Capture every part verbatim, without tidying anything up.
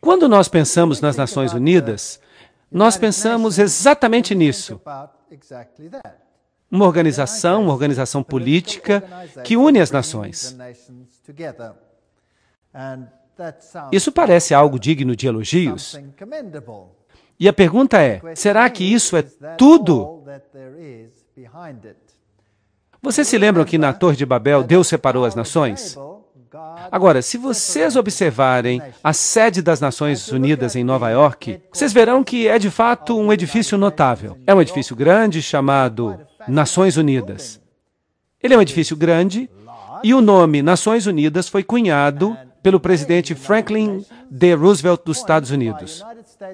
Quando nós pensamos nas Nações Unidas, nós pensamos exatamente nisso. Uma organização, uma organização política que une as nações. Isso parece algo digno de elogios. E a pergunta é, será que isso é tudo? Vocês se lembram que na Torre de Babel Deus separou as nações? Agora, se vocês observarem a sede das Nações Unidas em Nova York, vocês verão que é de fato um edifício notável. É um edifício grande chamado Nações Unidas. Ele é um edifício grande e o nome Nações Unidas foi cunhado pelo presidente Franklin D. Roosevelt dos Estados Unidos.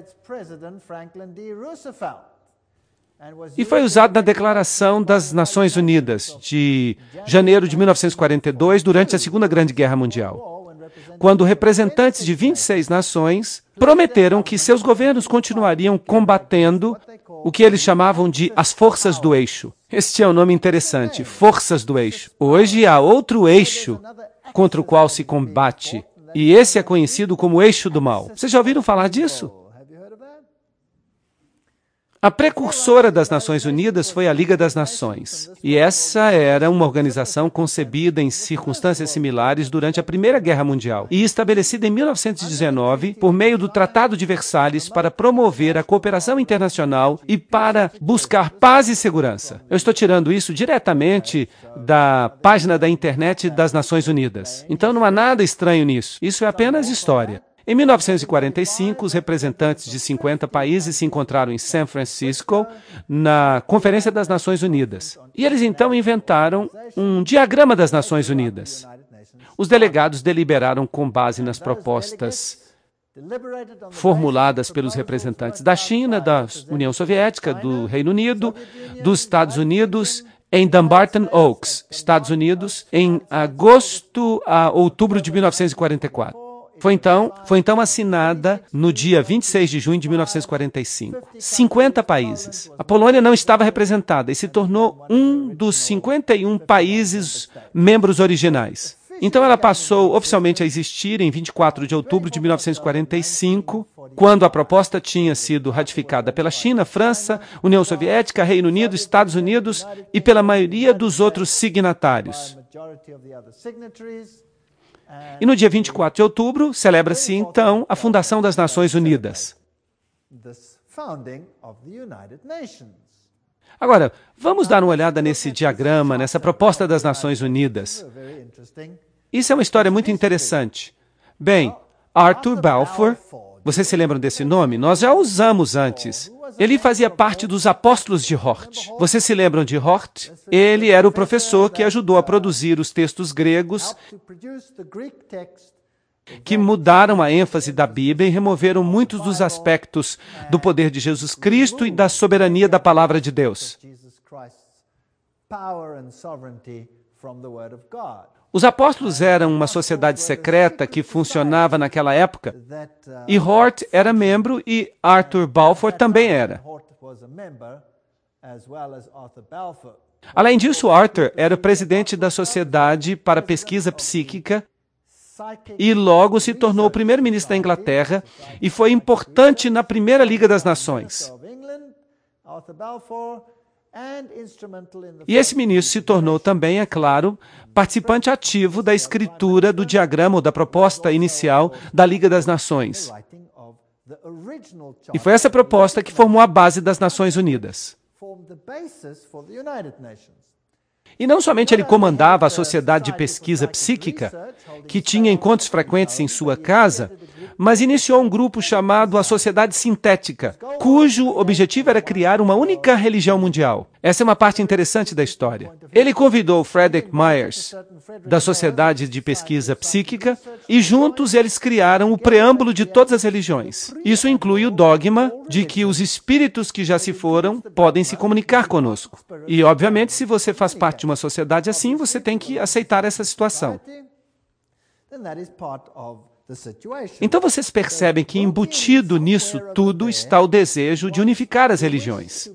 E foi usado na Declaração das Nações Unidas de janeiro de mil novecentos e quarenta e dois, durante a Segunda Grande Guerra Mundial, quando representantes de vinte e seis nações prometeram que seus governos continuariam combatendo o que eles chamavam de as forças do eixo. Este é um nome interessante, forças do eixo. Hoje há outro eixo contra o qual se combate, e esse é conhecido como eixo do mal. Vocês já ouviram falar disso? A precursora das Nações Unidas foi a Liga das Nações, e essa era uma organização concebida em circunstâncias similares durante a Primeira Guerra Mundial e estabelecida em mil novecentos e dezenove por meio do Tratado de Versalhes para promover a cooperação internacional e para buscar paz e segurança. Eu estou tirando isso diretamente da página da internet das Nações Unidas. Então não há nada estranho nisso. Isso é apenas história. Em mil novecentos e quarenta e cinco, os representantes de cinquenta países se encontraram em São Francisco, na Conferência das Nações Unidas. E eles então inventaram um diagrama das Nações Unidas. Os delegados deliberaram com base nas propostas formuladas pelos representantes da China, da União Soviética, do Reino Unido, dos Estados Unidos, em Dumbarton Oaks, Estados Unidos, em agosto a outubro de mil novecentos e quarenta e quatro. Foi então, foi então assinada no dia vinte e seis de junho de mil novecentos e quarenta e cinco. cinquenta países. A Polônia não estava representada e se tornou um dos cinquenta e um países membros originais. Então ela passou oficialmente a existir em vinte e quatro de outubro de mil novecentos e quarenta e cinco, quando a proposta tinha sido ratificada pela China, França, União Soviética, Reino Unido, Estados Unidos e pela maioria dos outros signatários. E no dia vinte e quatro de outubro, celebra-se então a fundação das Nações Unidas. Agora, vamos dar uma olhada nesse diagrama, nessa proposta das Nações Unidas. Isso é uma história muito interessante. Bem, Arthur Balfour, vocês se lembram desse nome? Nós já o usamos antes. Ele fazia parte dos apóstolos de Hort. Vocês se lembram de Hort? Ele era o professor que ajudou a produzir os textos gregos que mudaram a ênfase da Bíblia e removeram muitos dos aspectos do poder de Jesus Cristo e da soberania da palavra de Deus. Os apóstolos eram uma sociedade secreta que funcionava naquela época, e Hort era membro e Arthur Balfour também era. Além disso, Arthur era o presidente da Sociedade para Pesquisa Psíquica e logo se tornou o primeiro-ministro da Inglaterra e foi importante na Primeira Liga das Nações. E esse ministro se tornou também, é claro, participante ativo da escritura do diagrama ou da proposta inicial da Liga das Nações. E foi essa proposta que formou a base das Nações Unidas. E não somente ele comandava a Sociedade de Pesquisa Psíquica, que tinha encontros frequentes em sua casa, mas iniciou um grupo chamado a Sociedade Sintética, cujo objetivo era criar uma única religião mundial. Essa é uma parte interessante da história. Ele convidou Frederick Myers, da Sociedade de Pesquisa Psíquica, e juntos eles criaram o preâmbulo de todas as religiões. Isso inclui o dogma de que os espíritos que já se foram podem se comunicar conosco. E, obviamente, se você faz parte de uma sociedade assim, você tem que aceitar essa situação. Então vocês percebem que embutido nisso tudo está o desejo de unificar as religiões.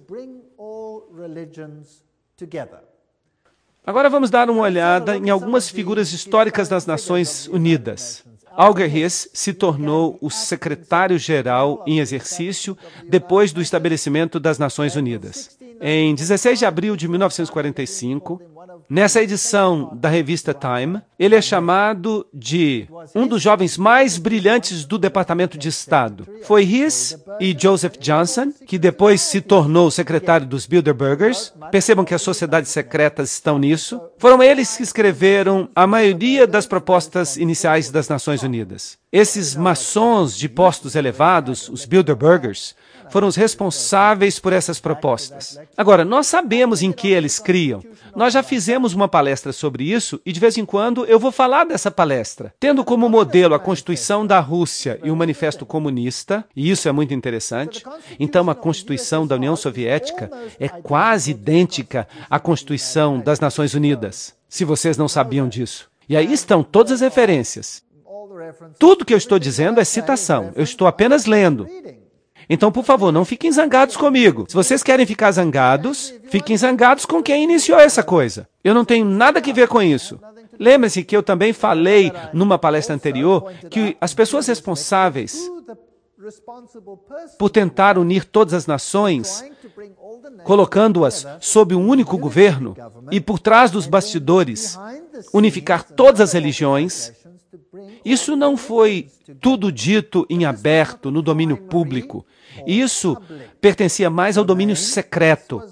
Agora vamos dar uma olhada em algumas figuras históricas das Nações Unidas. Alger Hiss se tornou o secretário-geral em exercício depois do estabelecimento das Nações Unidas. Em dezesseis de abril de mil novecentos e quarenta e cinco, nessa edição da revista Time, ele é chamado de um dos jovens mais brilhantes do Departamento de Estado. Foi Hiss e Joseph Johnson, que depois se tornou secretário dos Bilderbergers. Percebam que as sociedades secretas estão nisso. Foram eles que escreveram a maioria das propostas iniciais das Nações Unidas. Esses maçons de postos elevados, os Bilderbergers, foram os responsáveis por essas propostas. Agora, nós sabemos em que eles criam. Nós já fizemos uma palestra sobre isso e, de vez em quando, eu vou falar dessa palestra. Tendo como modelo a Constituição da Rússia e o Manifesto Comunista, e isso é muito interessante, então a Constituição da União Soviética é quase idêntica à Constituição das Nações Unidas, se vocês não sabiam disso. E aí estão todas as referências. Tudo que eu estou dizendo é citação, eu estou apenas lendo. Então, por favor, não fiquem zangados comigo. Se vocês querem ficar zangados, fiquem zangados com quem iniciou essa coisa. Eu não tenho nada a ver com isso. Lembre-se que eu também falei numa palestra anterior que as pessoas responsáveis por tentar unir todas as nações, colocando-as sob um único governo, e por trás dos bastidores, unificar todas as religiões, isso não foi tudo dito em aberto, no domínio público. Isso pertencia mais ao domínio secreto.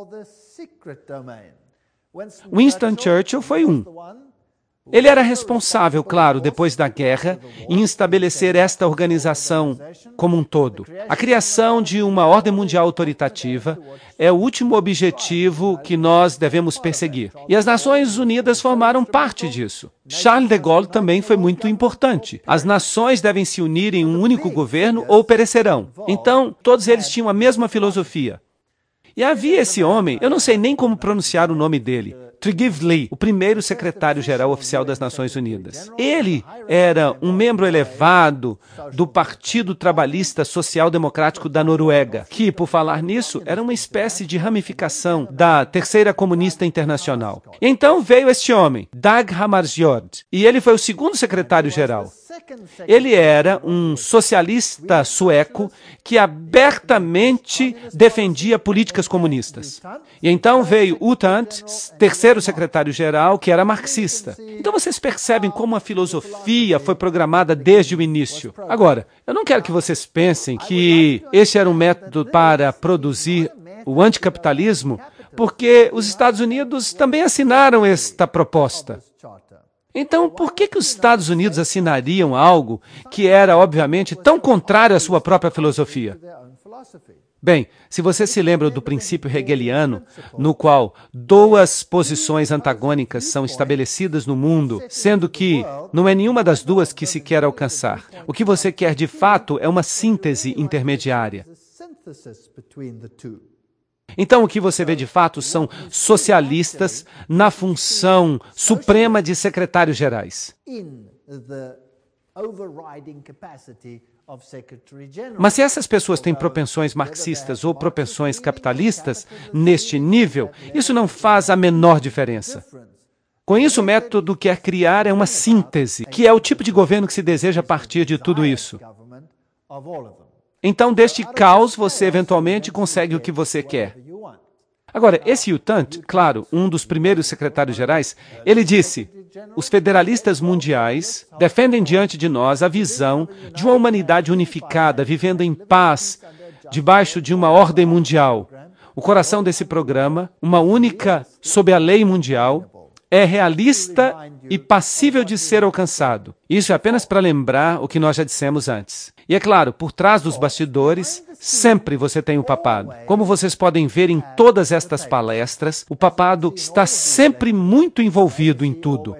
Winston Churchill foi um. Ele era responsável, claro, depois da guerra, em estabelecer esta organização como um todo. A criação de uma ordem mundial autoritativa é o último objetivo que nós devemos perseguir. E as Nações Unidas formaram parte disso. Charles de Gaulle também foi muito importante. As nações devem se unir em um único governo ou perecerão. Então, todos eles tinham a mesma filosofia. E havia esse homem, eu não sei nem como pronunciar o nome dele, Tryggve, o primeiro secretário-geral oficial das Nações Unidas. Ele era um membro elevado do Partido Trabalhista Social Democrático da Noruega, que, por falar nisso, era uma espécie de ramificação da Terceira Comunista Internacional. E então veio este homem, Dag Hammarskjöld, e ele foi o segundo secretário-geral. Ele era um socialista sueco que abertamente defendia políticas comunistas. E então veio U Thant, terceiro secretário-geral, que era marxista. Então vocês percebem como a filosofia foi programada desde o início. Agora, eu não quero que vocês pensem que este era um método para produzir o anticapitalismo, porque os Estados Unidos também assinaram esta proposta. Então, por que que os Estados Unidos assinariam algo que era, obviamente, tão contrário à sua própria filosofia? Bem, se você se lembra do princípio hegeliano, no qual duas posições antagônicas são estabelecidas no mundo, sendo que não é nenhuma das duas que se quer alcançar. O que você quer, de fato, é uma síntese intermediária. Então, o que você vê de fato são socialistas na função suprema de secretários-gerais. Mas se essas pessoas têm propensões marxistas ou propensões capitalistas neste nível, isso não faz a menor diferença. Com isso, o método quer criar é uma síntese, que é o tipo de governo que se deseja a partir de tudo isso. Então, deste caos, você eventualmente consegue o que você quer. Agora, esse U Thant, claro, um dos primeiros secretários-gerais, ele disse: os federalistas mundiais defendem diante de nós a visão de uma humanidade unificada, vivendo em paz, debaixo de uma ordem mundial. O coração desse programa, uma única sob a lei mundial, é realista e passível de ser alcançado. Isso é apenas para lembrar o que nós já dissemos antes. E é claro, por trás dos bastidores, sempre você tem o papado. Como vocês podem ver em todas estas palestras, o papado está sempre muito envolvido em tudo.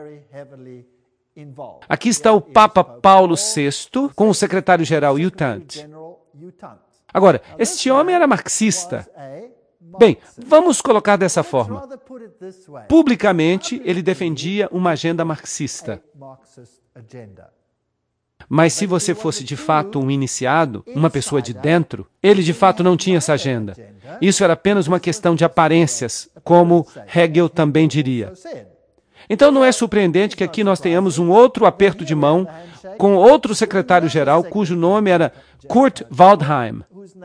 Aqui está o Papa Paulo sexto com o secretário-geral U Thant. Agora, este homem era marxista. Bem, vamos colocar dessa forma. Publicamente, ele defendia uma agenda marxista. Mas se você fosse de fato um iniciado, uma pessoa de dentro, ele de fato não tinha essa agenda. Isso era apenas uma questão de aparências, como Hegel também diria. Então não é surpreendente que aqui nós tenhamos um outro aperto de mão com outro secretário-geral cujo nome era Kurt Waldheim.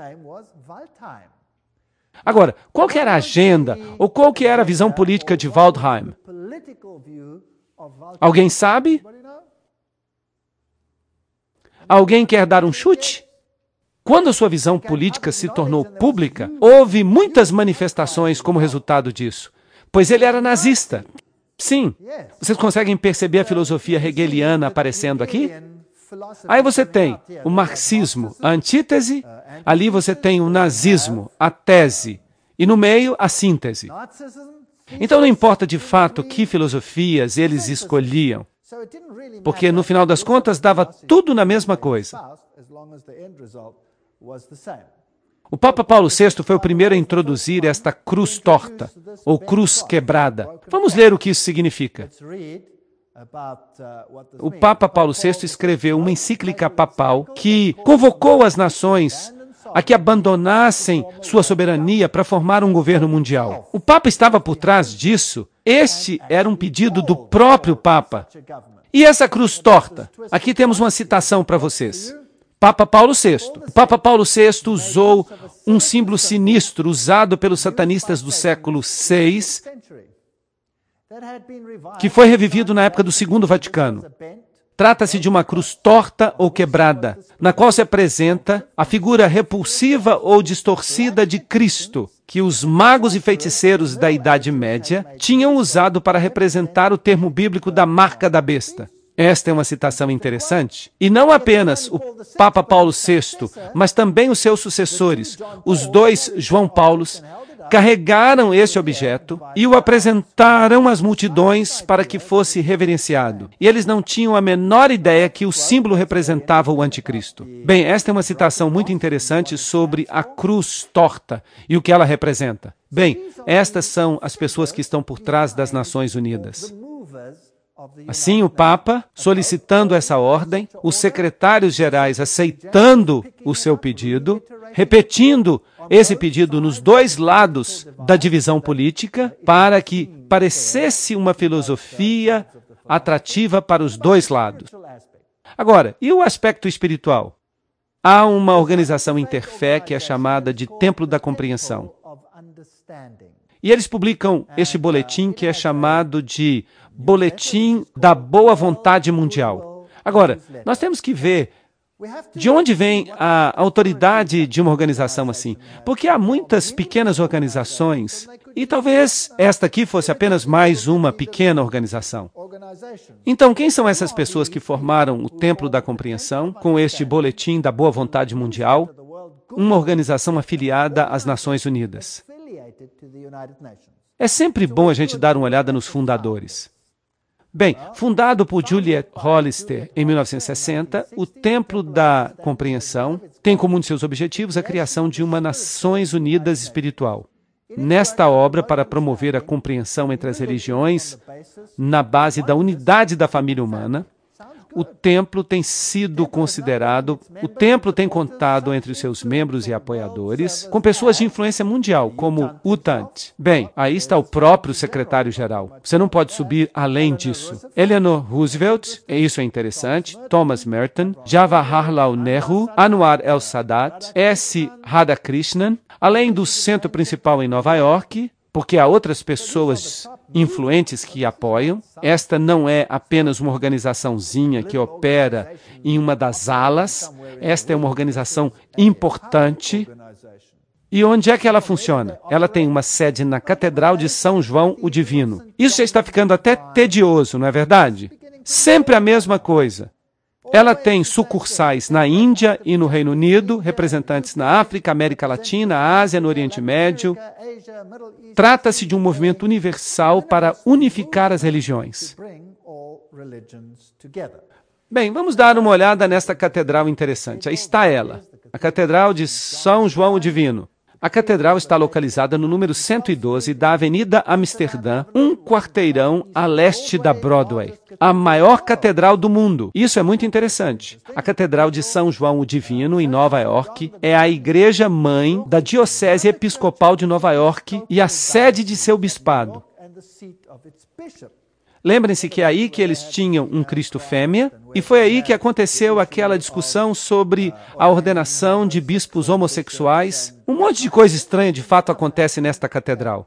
Agora, qual que era a agenda ou qual que era a visão política de Waldheim? Alguém sabe? Alguém quer dar um chute? Quando a sua visão política se tornou pública, houve muitas manifestações como resultado disso, pois ele era nazista. Sim, vocês conseguem perceber a filosofia hegeliana aparecendo aqui? Aí você tem o marxismo, a antítese, ali você tem o nazismo, a tese, e no meio, a síntese. Então não importa de fato que filosofias eles escolhiam, porque no final das contas dava tudo na mesma coisa. O Papa Paulo sexto foi o primeiro a introduzir esta cruz torta, ou cruz quebrada. Vamos ler o que isso significa. O Papa Paulo sexto escreveu uma encíclica papal que convocou as nações a que abandonassem sua soberania para formar um governo mundial. O Papa estava por trás disso. Este era um pedido do próprio Papa. E essa cruz torta? Aqui temos uma citação para vocês. Papa Paulo sexto. O Papa Paulo sexto usou um símbolo sinistro usado pelos satanistas do século seis, que foi revivido na época do Segundo Vaticano. Trata-se de uma cruz torta ou quebrada, na qual se apresenta a figura repulsiva ou distorcida de Cristo, que os magos e feiticeiros da Idade Média tinham usado para representar o termo bíblico da marca da besta. Esta é uma citação interessante. E não apenas o Papa Paulo sexto, mas também os seus sucessores, os dois João Paulos, carregaram esse objeto e o apresentaram às multidões para que fosse reverenciado. E eles não tinham a menor ideia que o símbolo representava o anticristo. Bem, esta é uma citação muito interessante sobre a cruz torta e o que ela representa. Bem, estas são as pessoas que estão por trás das Nações Unidas. Assim, o Papa, solicitando essa ordem, os secretários gerais aceitando o seu pedido, repetindo esse pedido nos dois lados da divisão política, para que parecesse uma filosofia atrativa para os dois lados. Agora, e o aspecto espiritual? Há uma organização interfé que é chamada de Templo da Compreensão. E eles publicam este boletim que é chamado de Boletim da Boa Vontade Mundial. Agora, nós temos que ver de onde vem a autoridade de uma organização assim. Porque há muitas pequenas organizações, e talvez esta aqui fosse apenas mais uma pequena organização. Então, quem são essas pessoas que formaram o Templo da Compreensão com este Boletim da Boa Vontade Mundial? Uma organização afiliada às Nações Unidas. É sempre bom a gente dar uma olhada nos fundadores. Bem, fundado por Juliet Hollister em mil novecentos e sessenta, o Templo da Compreensão tem como um de seus objetivos a criação de uma Nações Unidas espiritual. Nesta obra, para promover a compreensão entre as religiões, na base da unidade da família humana, o templo tem sido considerado, o templo tem contado entre os seus membros e apoiadores com pessoas de influência mundial, como U T A N T. Bem, aí está o próprio secretário-geral. Você não pode subir além disso. Eleanor Roosevelt, isso é interessante, Thomas Merton, Jawaharlal Nehru, Anwar el-Sadat, S. Radhakrishnan, além do centro principal em Nova York, porque há outras pessoas influentes que apoiam. Esta não é apenas uma organizaçãozinha que opera em uma das alas. Esta é uma organização importante. E onde é que ela funciona? Ela tem uma sede na Catedral de São João o Divino. Isso já está ficando até tedioso, não é verdade? Sempre a mesma coisa. Ela tem sucursais na Índia e no Reino Unido, representantes na África, América Latina, Ásia, no Oriente Médio. Trata-se de um movimento universal para unificar as religiões. Bem, vamos dar uma olhada nesta catedral interessante. Aí está ela, a Catedral de São João o Divino. A catedral está localizada no número cento e doze da Avenida Amsterdã, um quarteirão a leste da Broadway. A maior catedral do mundo. Isso é muito interessante. A Catedral de São João o Divino, em Nova York, é a igreja-mãe da Diocese Episcopal de Nova York e a sede de seu bispado. Lembrem-se que é aí que eles tinham um Cristo fêmea, e foi aí que aconteceu aquela discussão sobre a ordenação de bispos homossexuais. Um monte de coisa estranha de fato acontece nesta catedral.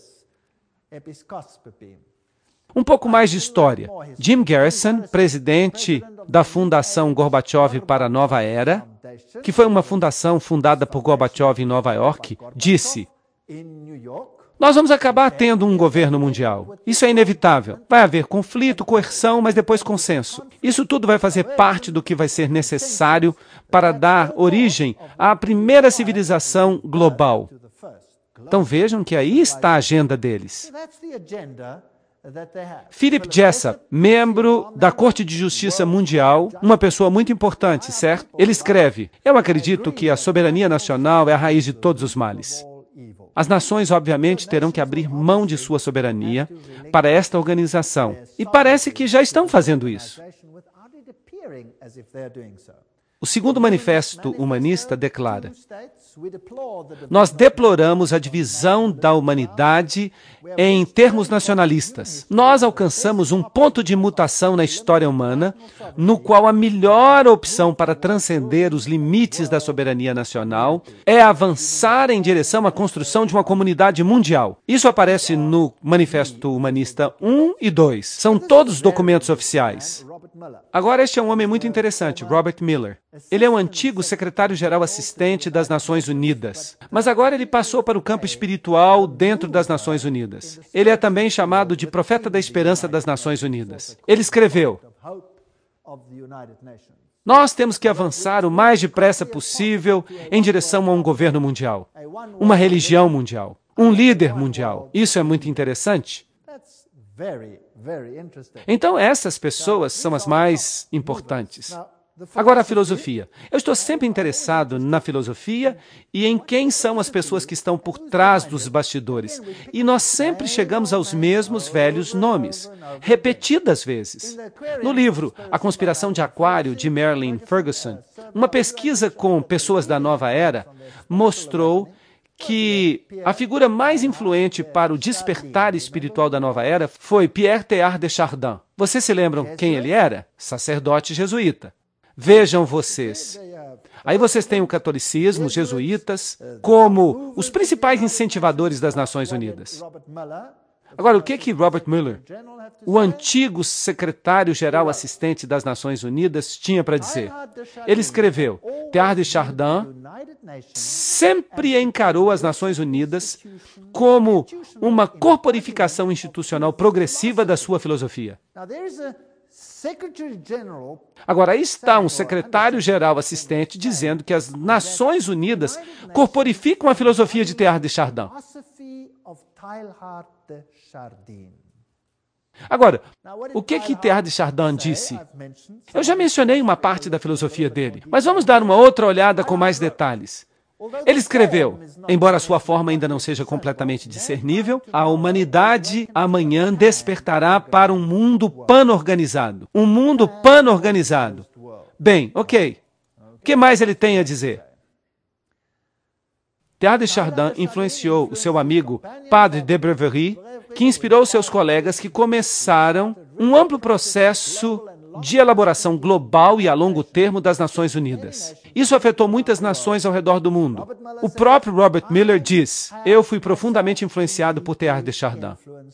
Um pouco mais de história. Jim Garrison, presidente da Fundação Gorbachev para a Nova Era, que foi uma fundação fundada por Gorbachev em Nova York, disse: nós vamos acabar tendo um governo mundial. Isso é inevitável. Vai haver conflito, coerção, mas depois consenso. Isso tudo vai fazer parte do que vai ser necessário para dar origem à primeira civilização global. Então vejam que aí está a agenda deles. Philip Jessup, membro da Corte de Justiça Mundial, uma pessoa muito importante, certo? Ele escreve: eu acredito que a soberania nacional é a raiz de todos os males. As nações, obviamente, terão que abrir mão de sua soberania para esta organização. E parece que já estão fazendo isso. O segundo manifesto humanista declara: nós deploramos a divisão da humanidade em termos nacionalistas. Nós alcançamos um ponto de mutação na história humana, no qual a melhor opção para transcender os limites da soberania nacional é avançar em direção à construção de uma comunidade mundial. Isso aparece no Manifesto Humanista um e dois. São todos documentos oficiais. Agora, este é um homem muito interessante, Robert Miller. Ele é um antigo secretário-geral assistente das Nações Unidas, mas agora ele passou para o campo espiritual dentro das Nações Unidas. Ele é também chamado de profeta da esperança das Nações Unidas. Ele escreveu: nós temos que avançar o mais depressa possível em direção a um governo mundial, uma religião mundial, um líder mundial. Isso é muito interessante. Então, essas pessoas são as mais importantes. Agora, a filosofia. Eu estou sempre interessado na filosofia e em quem são as pessoas que estão por trás dos bastidores. E nós sempre chegamos aos mesmos velhos nomes, repetidas vezes. No livro A Conspiração de Aquário, de Marilyn Ferguson, uma pesquisa com pessoas da nova era mostrou que a figura mais influente para o despertar espiritual da nova era foi Pierre Teilhard de Chardin. Vocês se lembram quem ele era? Sacerdote jesuíta. Vejam vocês. Aí vocês têm o catolicismo, os jesuítas, como os principais incentivadores das Nações Unidas. Agora, o que que Robert Mueller, o antigo secretário-geral assistente das Nações Unidas, tinha para dizer? Ele escreveu: Teilhard de Chardin sempre encarou as Nações Unidas como uma corporificação institucional progressiva da sua filosofia. Agora, aí está um secretário-geral assistente dizendo que as Nações Unidas corporificam a filosofia de Teilhard de Chardin. Agora, o que que Teilhard de Chardin disse? Eu já mencionei uma parte da filosofia dele, mas vamos dar uma outra olhada com mais detalhes. Ele escreveu: embora sua forma ainda não seja completamente discernível, a humanidade amanhã despertará para um mundo pan-organizado. Um mundo pan-organizado. Bem, ok. O que mais ele tem a dizer? Teilhard de Chardin influenciou o seu amigo Padre de Breverie, que inspirou seus colegas que começaram um amplo processo de elaboração global e a longo termo das Nações Unidas. Isso afetou muitas nações ao redor do mundo. O próprio Robert Miller diz: eu fui profundamente influenciado por Teilhard de Chardin.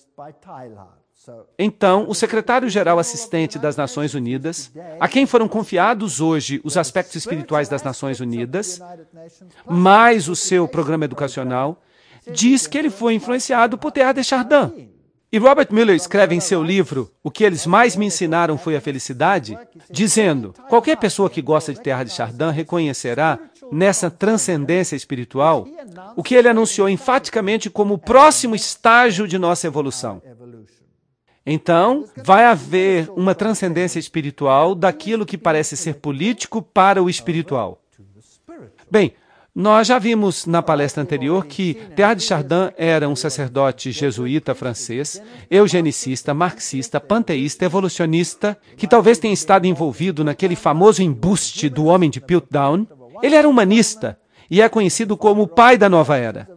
Então, o secretário-geral assistente das Nações Unidas, a quem foram confiados hoje os aspectos espirituais das Nações Unidas, mais o seu programa educacional, diz que ele foi influenciado por Teilhard de Chardin. E Robert Miller escreve em seu livro O que eles mais me ensinaram foi a felicidade, dizendo: qualquer pessoa que gosta de Teilhard de Chardin reconhecerá nessa transcendência espiritual o que ele anunciou enfaticamente como o próximo estágio de nossa evolução. Então, vai haver uma transcendência espiritual daquilo que parece ser político para o espiritual. Bem, nós já vimos na palestra anterior que Teilhard de Chardin era um sacerdote jesuíta francês, eugenicista, marxista, panteísta, evolucionista, que talvez tenha estado envolvido naquele famoso embuste do homem de Piltdown. Ele era humanista e é conhecido como o pai da nova era.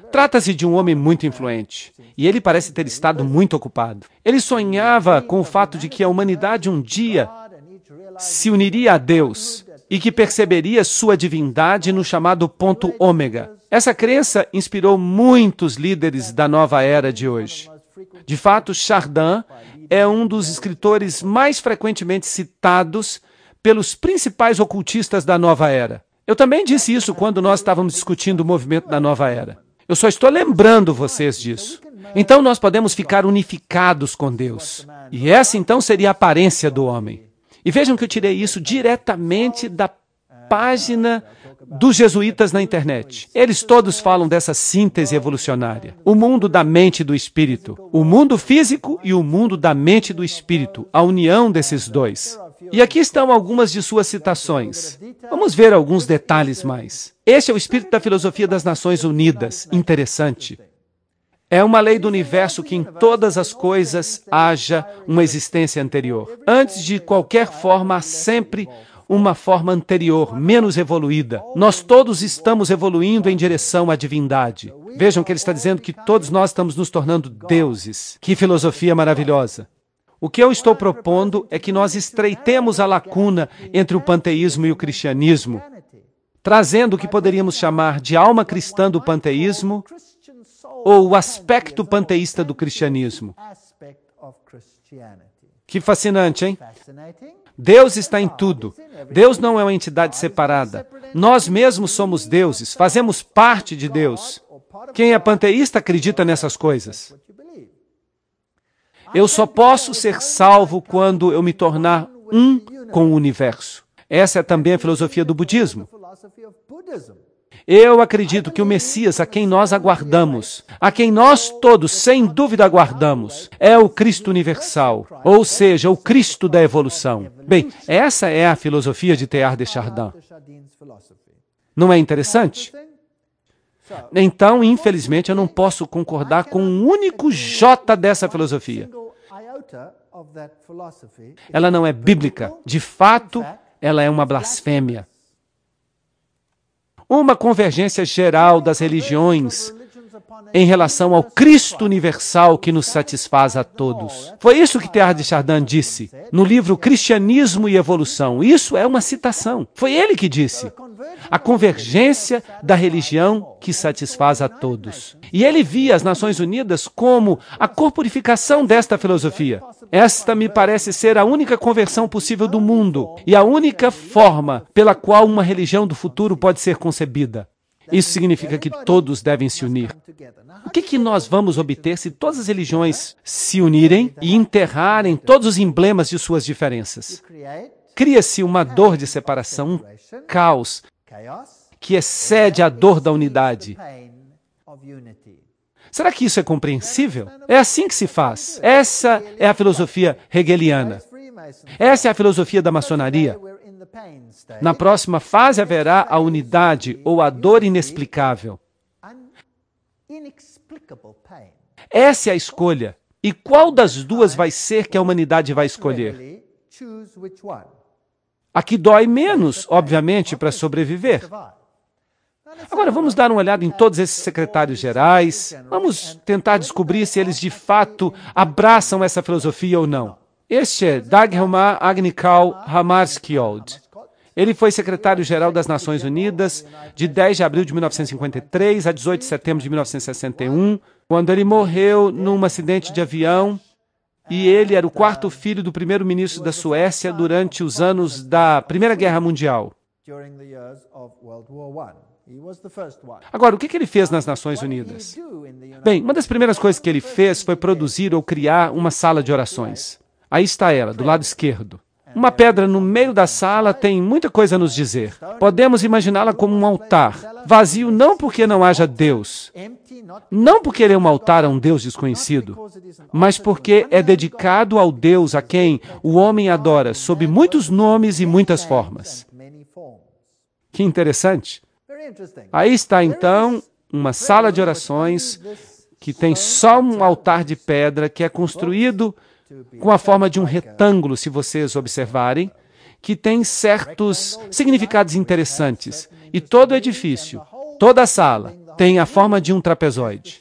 Trata-se de um homem muito influente, e ele parece ter estado muito ocupado. Ele sonhava com o fato de que a humanidade um dia se uniria a Deus e que perceberia sua divindade no chamado ponto ômega. Essa crença inspirou muitos líderes da nova era de hoje. De fato, Chardin é um dos escritores mais frequentemente citados pelos principais ocultistas da nova era. Eu também disse isso quando nós estávamos discutindo o movimento da nova era. Eu só estou lembrando vocês disso. Então nós podemos ficar unificados com Deus. E essa então seria a aparência do homem. E vejam que eu tirei isso diretamente da página dos jesuítas na internet. Eles todos falam dessa síntese evolucionária. O mundo da mente e do espírito. O mundo físico e o mundo da mente e do espírito. A união desses dois. E aqui estão algumas de suas citações. Vamos ver alguns detalhes mais. Este é o espírito da filosofia das Nações Unidas. Interessante. É uma lei do universo que em todas as coisas haja uma existência anterior. Antes de qualquer forma, há sempre uma forma anterior, menos evoluída. Nós todos estamos evoluindo em direção à divindade. Vejam que ele está dizendo que todos nós estamos nos tornando deuses. Que filosofia maravilhosa! O que eu estou propondo é que nós estreitemos a lacuna entre o panteísmo e o cristianismo, trazendo o que poderíamos chamar de alma cristã do panteísmo ou o aspecto panteísta do cristianismo. Que fascinante, hein? Deus está em tudo. Deus não é uma entidade separada. Nós mesmos somos deuses, fazemos parte de Deus. Quem é panteísta acredita nessas coisas. Eu só posso ser salvo quando eu me tornar um com o universo. Essa é também a filosofia do budismo. Eu acredito que o Messias a quem nós aguardamos, a quem nós todos, sem dúvida, aguardamos, é o Cristo universal, ou seja, o Cristo da evolução. Bem, essa é a filosofia de Teilhard de Chardin. Não é interessante? Então, infelizmente, eu não posso concordar com um único J dessa filosofia. Ela não é bíblica. De fato, ela é uma blasfêmia. Uma convergência geral das religiões em relação ao Cristo universal que nos satisfaz a todos. Foi isso que Teilhard de Chardin disse no livro Cristianismo e Evolução. Isso é uma citação. Foi ele que disse. A convergência da religião que satisfaz a todos. E ele via as Nações Unidas como a corporificação desta filosofia. Esta me parece ser a única conversão possível do mundo e a única forma pela qual uma religião do futuro pode ser concebida. Isso significa que todos devem se unir. O que, que nós vamos obter se todas as religiões se unirem e enterrarem todos os emblemas de suas diferenças? Cria-se uma dor de separação, um caos, que excede a dor da unidade. Será que isso é compreensível? É assim que se faz. Essa é a filosofia hegeliana. Essa é a filosofia da maçonaria. Na próxima fase haverá a unidade ou a dor inexplicável. Essa é a escolha. E qual das duas vai ser que a humanidade vai escolher? A que dói menos, obviamente, para sobreviver. Agora, vamos dar uma olhada em todos esses secretários gerais. Vamos tentar descobrir se eles, de fato, abraçam essa filosofia ou não. Este é Dagmar Agnikau Hammarskjöld. Ele foi secretário-geral das Nações Unidas de dez de abril de mil novecentos e cinquenta e três a dezoito de setembro de mil novecentos e sessenta e um, quando ele morreu num acidente de avião, e ele era o quarto filho do primeiro-ministro da Suécia durante os anos da Primeira Guerra Mundial. Agora, o que ele fez nas Nações Unidas? Bem, uma das primeiras coisas que ele fez foi produzir ou criar uma sala de orações. Aí está ela, do lado esquerdo. Uma pedra no meio da sala tem muita coisa a nos dizer. Podemos imaginá-la como um altar, vazio não porque não haja Deus, não porque ele é um altar a um Deus desconhecido, mas porque é dedicado ao Deus a quem o homem adora sob muitos nomes e muitas formas. Que interessante. Aí está, então, uma sala de orações que tem só um altar de pedra que é construído com a forma de um retângulo, se vocês observarem, que tem certos significados interessantes. E todo o edifício, toda a sala, tem a forma de um trapezoide.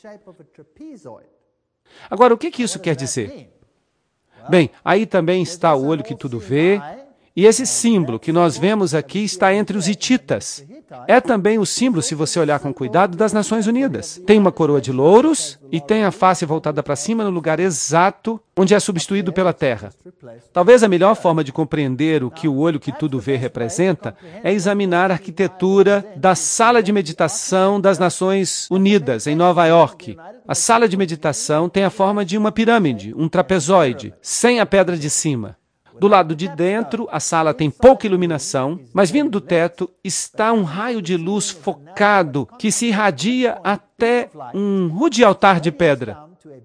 Agora, o que que isso quer dizer? Bem, aí também está o olho que tudo vê, e esse símbolo que nós vemos aqui está entre os hititas. É também o símbolo, se você olhar com cuidado, das Nações Unidas. Tem uma coroa de louros e tem a face voltada para cima no lugar exato onde é substituído pela terra. Talvez a melhor forma de compreender o que o olho que tudo vê representa é examinar a arquitetura da sala de meditação das Nações Unidas, em Nova York. A sala de meditação tem a forma de uma pirâmide, um trapezoide, sem a pedra de cima. Do lado de dentro, a sala tem pouca iluminação, mas vindo do teto está um raio de luz focado que se irradia até um rude altar de pedra.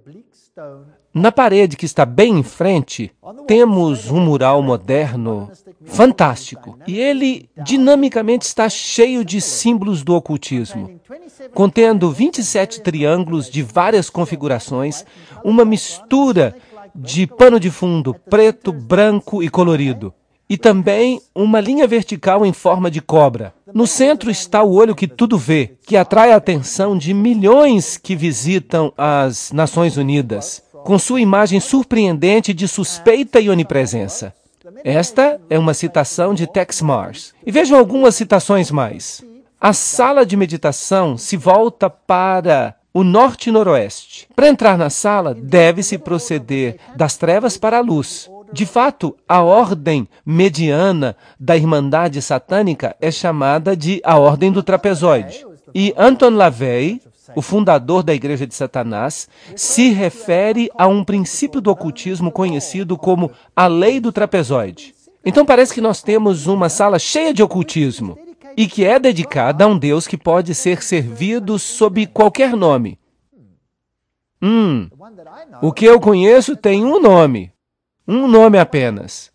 Na parede que está bem em frente, temos um mural moderno fantástico. E ele dinamicamente está cheio de símbolos do ocultismo, contendo vinte e sete triângulos de várias configurações, uma mistura de pano de fundo preto, branco e colorido. E também uma linha vertical em forma de cobra. No centro está o olho que tudo vê, que atrai a atenção de milhões que visitam as Nações Unidas, com sua imagem surpreendente de suspeita e onipresença. Esta é uma citação de Tex Mars. E vejam algumas citações mais. A sala de meditação se volta para o norte e noroeste. Para entrar na sala, deve-se proceder das trevas para a luz. De fato, a ordem mediana da Irmandade Satânica é chamada de a Ordem do Trapezoide. E Anton LaVey, o fundador da Igreja de Satanás, se refere a um princípio do ocultismo conhecido como a Lei do Trapezoide. Então parece que nós temos uma sala cheia de ocultismo e que é dedicada a um Deus que pode ser servido sob qualquer nome. Hum, o que eu conheço tem um nome. Um nome apenas.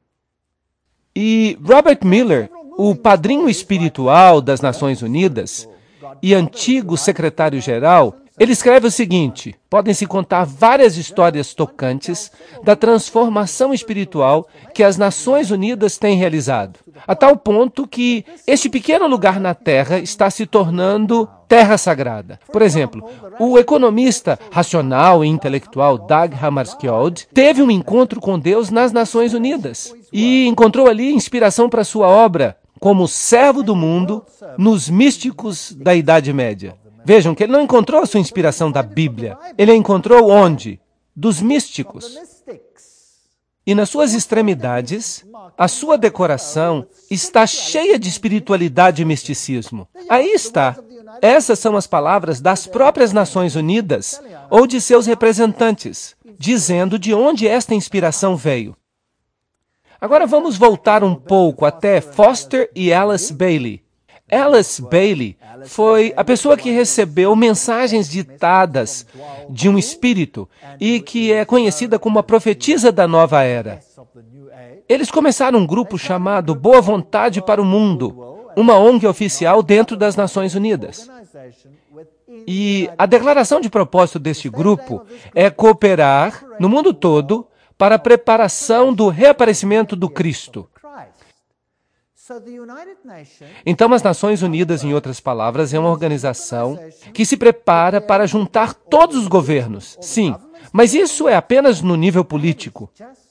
E Robert Miller, o padrinho espiritual das Nações Unidas e antigo secretário-geral, ele escreve o seguinte: podem-se contar várias histórias tocantes da transformação espiritual que as Nações Unidas têm realizado, a tal ponto que este pequeno lugar na Terra está se tornando terra sagrada. Por exemplo, o economista racional e intelectual Dag Hammarskjöld teve um encontro com Deus nas Nações Unidas e encontrou ali inspiração para sua obra como servo do mundo nos místicos da Idade Média. Vejam que ele não encontrou a sua inspiração da Bíblia. Ele a encontrou onde? Dos místicos. E nas suas extremidades, a sua decoração está cheia de espiritualidade e misticismo. Aí está. Essas são as palavras das próprias Nações Unidas ou de seus representantes, dizendo de onde esta inspiração veio. Agora vamos voltar um pouco até Foster e Alice Bailey. Alice Bailey foi a pessoa que recebeu mensagens ditadas de um espírito e que é conhecida como a profetisa da nova era. Eles começaram um grupo chamado Boa Vontade para o Mundo, uma O N G oficial dentro das Nações Unidas. E a declaração de propósito deste grupo é cooperar no mundo todo para a preparação do reaparecimento do Cristo. Então, as Nações Unidas, em outras palavras, é uma organização que se prepara para juntar todos os governos. Sim, mas isso é apenas no nível político.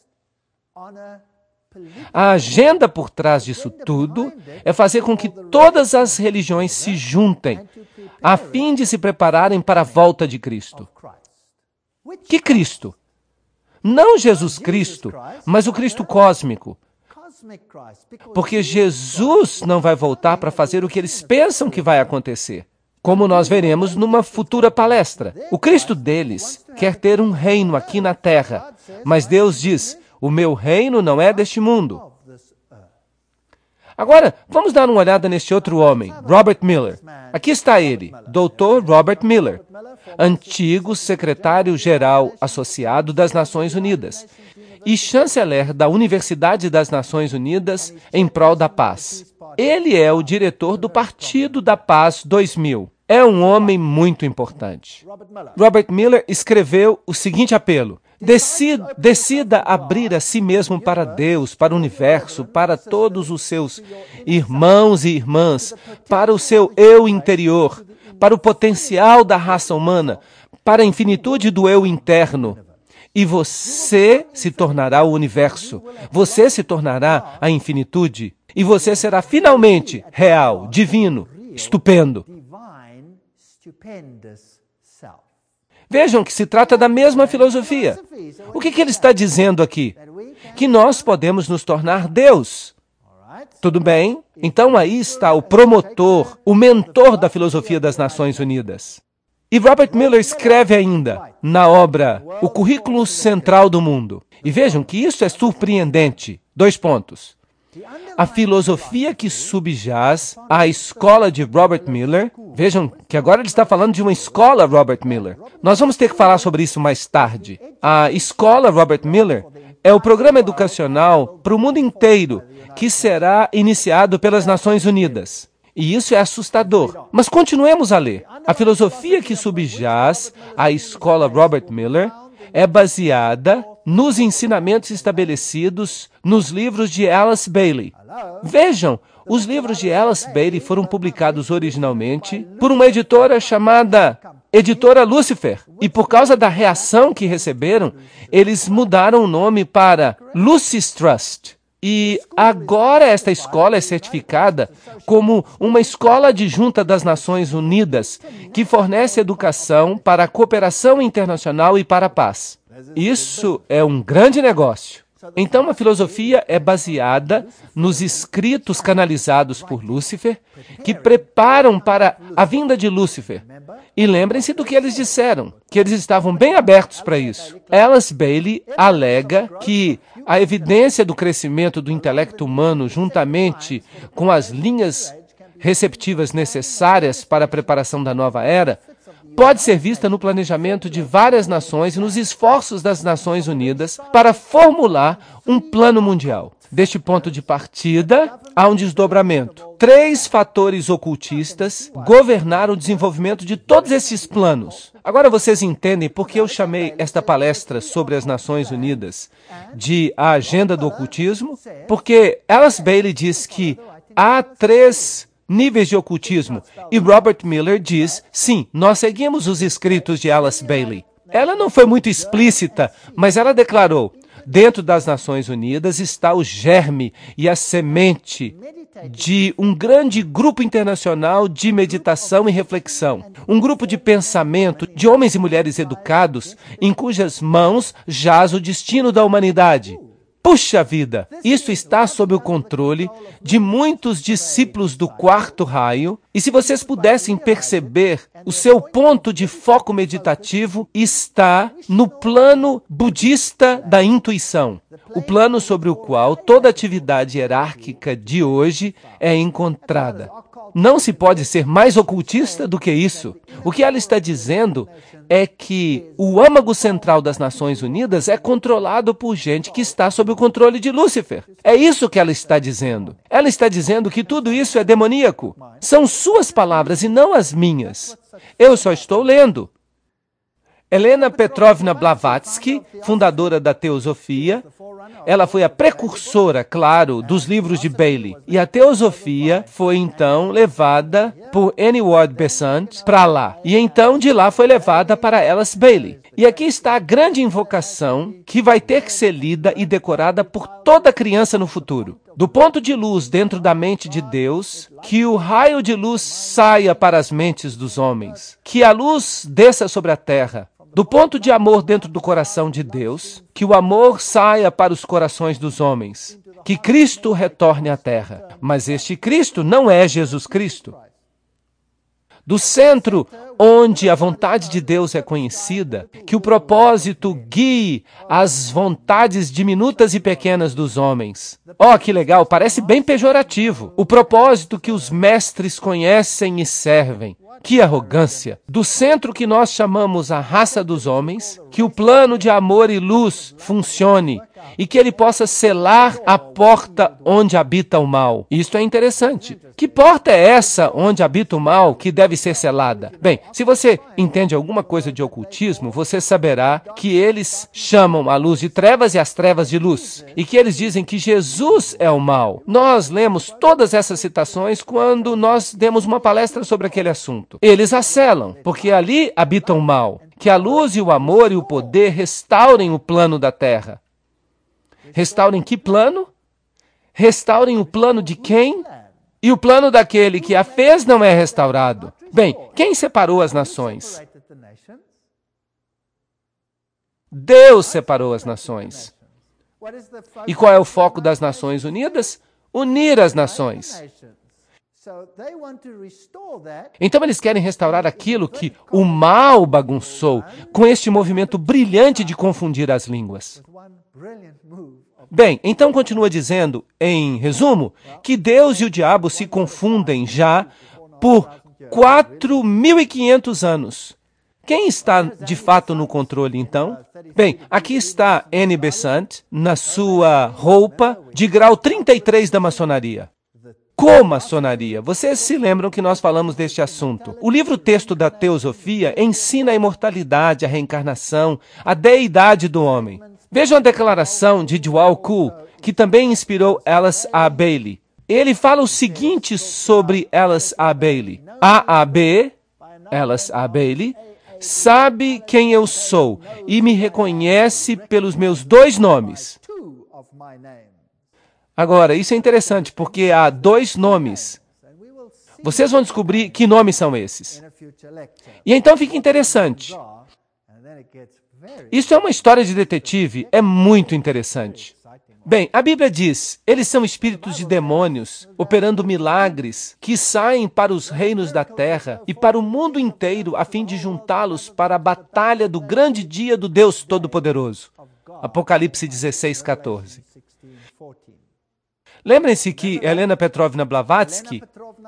A agenda por trás disso tudo é fazer com que todas as religiões se juntem, a fim de se prepararem para a volta de Cristo. Que Cristo? Não Jesus Cristo, mas o Cristo cósmico. Porque Jesus não vai voltar para fazer o que eles pensam que vai acontecer, como nós veremos numa futura palestra. O Cristo deles quer ter um reino aqui na Terra, mas Deus diz: o meu reino não é deste mundo. Agora, vamos dar uma olhada neste outro homem, Robert Miller. Aqui está ele, doutor Robert Miller, antigo secretário-geral associado das Nações Unidas e chanceler da Universidade das Nações Unidas em prol da paz. Ele é o diretor do Partido da Paz dois mil. É um homem muito importante. Robert Miller escreveu o seguinte apelo: Decida, decida abrir a si mesmo para Deus, para o universo, para todos os seus irmãos e irmãs, para o seu eu interior, para o potencial da raça humana, para a infinitude do eu interno. E você se tornará o universo. Você se tornará a infinitude. E você será finalmente real, divino, estupendo. Vejam que se trata da mesma filosofia. O que, que ele está dizendo aqui? Que nós podemos nos tornar Deus. Tudo bem? Então aí está o promotor, o mentor da filosofia das Nações Unidas. E Robert Miller escreve ainda, na obra O Currículo Central do Mundo. E vejam que isso é surpreendente. Dois pontos. A filosofia que subjaz à escola de Robert Miller, vejam que agora ele está falando de uma escola Robert Miller. Nós vamos ter que falar sobre isso mais tarde. A escola Robert Miller é o programa educacional para o mundo inteiro que será iniciado pelas Nações Unidas. E isso é assustador. Mas continuemos a ler. A filosofia que subjaz à escola Robert Miller é baseada nos ensinamentos estabelecidos nos livros de Alice Bailey. Vejam, os livros de Alice Bailey foram publicados originalmente por uma editora chamada Editora Lucifer. E por causa da reação que receberam, eles mudaram o nome para Lucis Trust. E agora esta escola é certificada como uma escola adjunta das Nações Unidas, que fornece educação para a cooperação internacional e para a paz. Isso é um grande negócio. Então, a filosofia é baseada nos escritos canalizados por Lúcifer, que preparam para a vinda de Lúcifer. E lembrem-se do que eles disseram, que eles estavam bem abertos para isso. Alice Bailey alega que a evidência do crescimento do intelecto humano, juntamente com as linhas receptivas necessárias para a preparação da nova era, pode ser vista no planejamento de várias nações e nos esforços das Nações Unidas para formular um plano mundial. Deste ponto de partida, há um desdobramento. Três fatores ocultistas governaram o desenvolvimento de todos esses planos. Agora vocês entendem por que eu chamei esta palestra sobre as Nações Unidas de a agenda do ocultismo? Porque Alice Bailey diz que há três níveis de ocultismo. E Robert Miller diz, sim, nós seguimos os escritos de Alice Bailey. Ela não foi muito explícita, mas ela declarou, dentro das Nações Unidas está o germe e a semente de um grande grupo internacional de meditação e reflexão. Um grupo de pensamento de homens e mulheres educados, em cujas mãos jaz o destino da humanidade. Puxa vida, isso está sob o controle de muitos discípulos do quarto raio, e se vocês pudessem perceber, o seu ponto de foco meditativo está no plano budista da intuição, o plano sobre o qual toda atividade hierárquica de hoje é encontrada. Não se pode ser mais ocultista do que isso. O que ela está dizendo é que o âmago central das Nações Unidas é controlado por gente que está sob o controle de Lúcifer. É isso que ela está dizendo. Ela está dizendo que tudo isso é demoníaco. São suas palavras e não as minhas. Eu só estou lendo. Helena Petrovna Blavatsky, fundadora da Teosofia, ela foi a precursora, claro, dos livros de Bailey. E a Teosofia foi, então, levada por Annie Ward Besant para lá. E então, de lá, foi levada para Alice Bailey. E aqui está a grande invocação que vai ter que ser lida e decorada por toda criança no futuro. Do ponto de luz dentro da mente de Deus, que o raio de luz saia para as mentes dos homens. Que a luz desça sobre a terra. Do ponto de amor dentro do coração de Deus, que o amor saia para os corações dos homens, que Cristo retorne à terra. Mas este Cristo não é Jesus Cristo. Do centro onde a vontade de Deus é conhecida, que o propósito guie as vontades diminutas e pequenas dos homens. Oh, que legal, parece bem pejorativo. O propósito que os mestres conhecem e servem. Que arrogância! Do centro que nós chamamos a raça dos homens, que o plano de amor e luz funcione e que ele possa selar a porta onde habita o mal. Isto é interessante. Que porta é essa onde habita o mal que deve ser selada? Bem, se você entende alguma coisa de ocultismo, você saberá que eles chamam a luz de trevas e as trevas de luz, e que eles dizem que Jesus é o mal. Nós lemos todas essas citações quando nós demos uma palestra sobre aquele assunto. Eles a selam, porque ali habita o mal. Que a luz e o amor e o poder restaurem o plano da terra. Restaurem que plano? Restaurem o plano de quem? E o plano daquele que a fez não é restaurado. Bem, quem separou as nações? Deus separou as nações. E qual é o foco das Nações Unidas? Unir as nações. Então eles querem restaurar aquilo que o mal bagunçou com este movimento brilhante de confundir as línguas. Bem, então continua dizendo, em resumo, que Deus e o diabo se confundem já por quatro mil e quinhentos anos. Quem está de fato no controle, então? Bem, aqui está Annie Besant, na sua roupa de grau trinta e três da maçonaria. Comaçonaria. Vocês se lembram que nós falamos deste assunto. O livro-texto da Teosofia ensina a imortalidade, a reencarnação, a deidade do homem. Vejam a declaração de Djwhal Khul, que também inspirou Alice A. Bailey. Ele fala o seguinte sobre Alice A. Bailey. A A B, Alice A. Bailey, sabe quem eu sou e me reconhece pelos meus dois nomes. Agora, isso é interessante, porque há dois nomes. Vocês vão descobrir que nomes são esses. E então fica interessante. Isso é uma história de detetive, é muito interessante. Bem, a Bíblia diz, eles são espíritos de demônios, operando milagres, que saem para os reinos da terra e para o mundo inteiro, a fim de juntá-los para a batalha do grande dia do Deus Todo-Poderoso. Apocalipse dezesseis, quatorze. Lembrem-se que Helena Petrovna Blavatsky,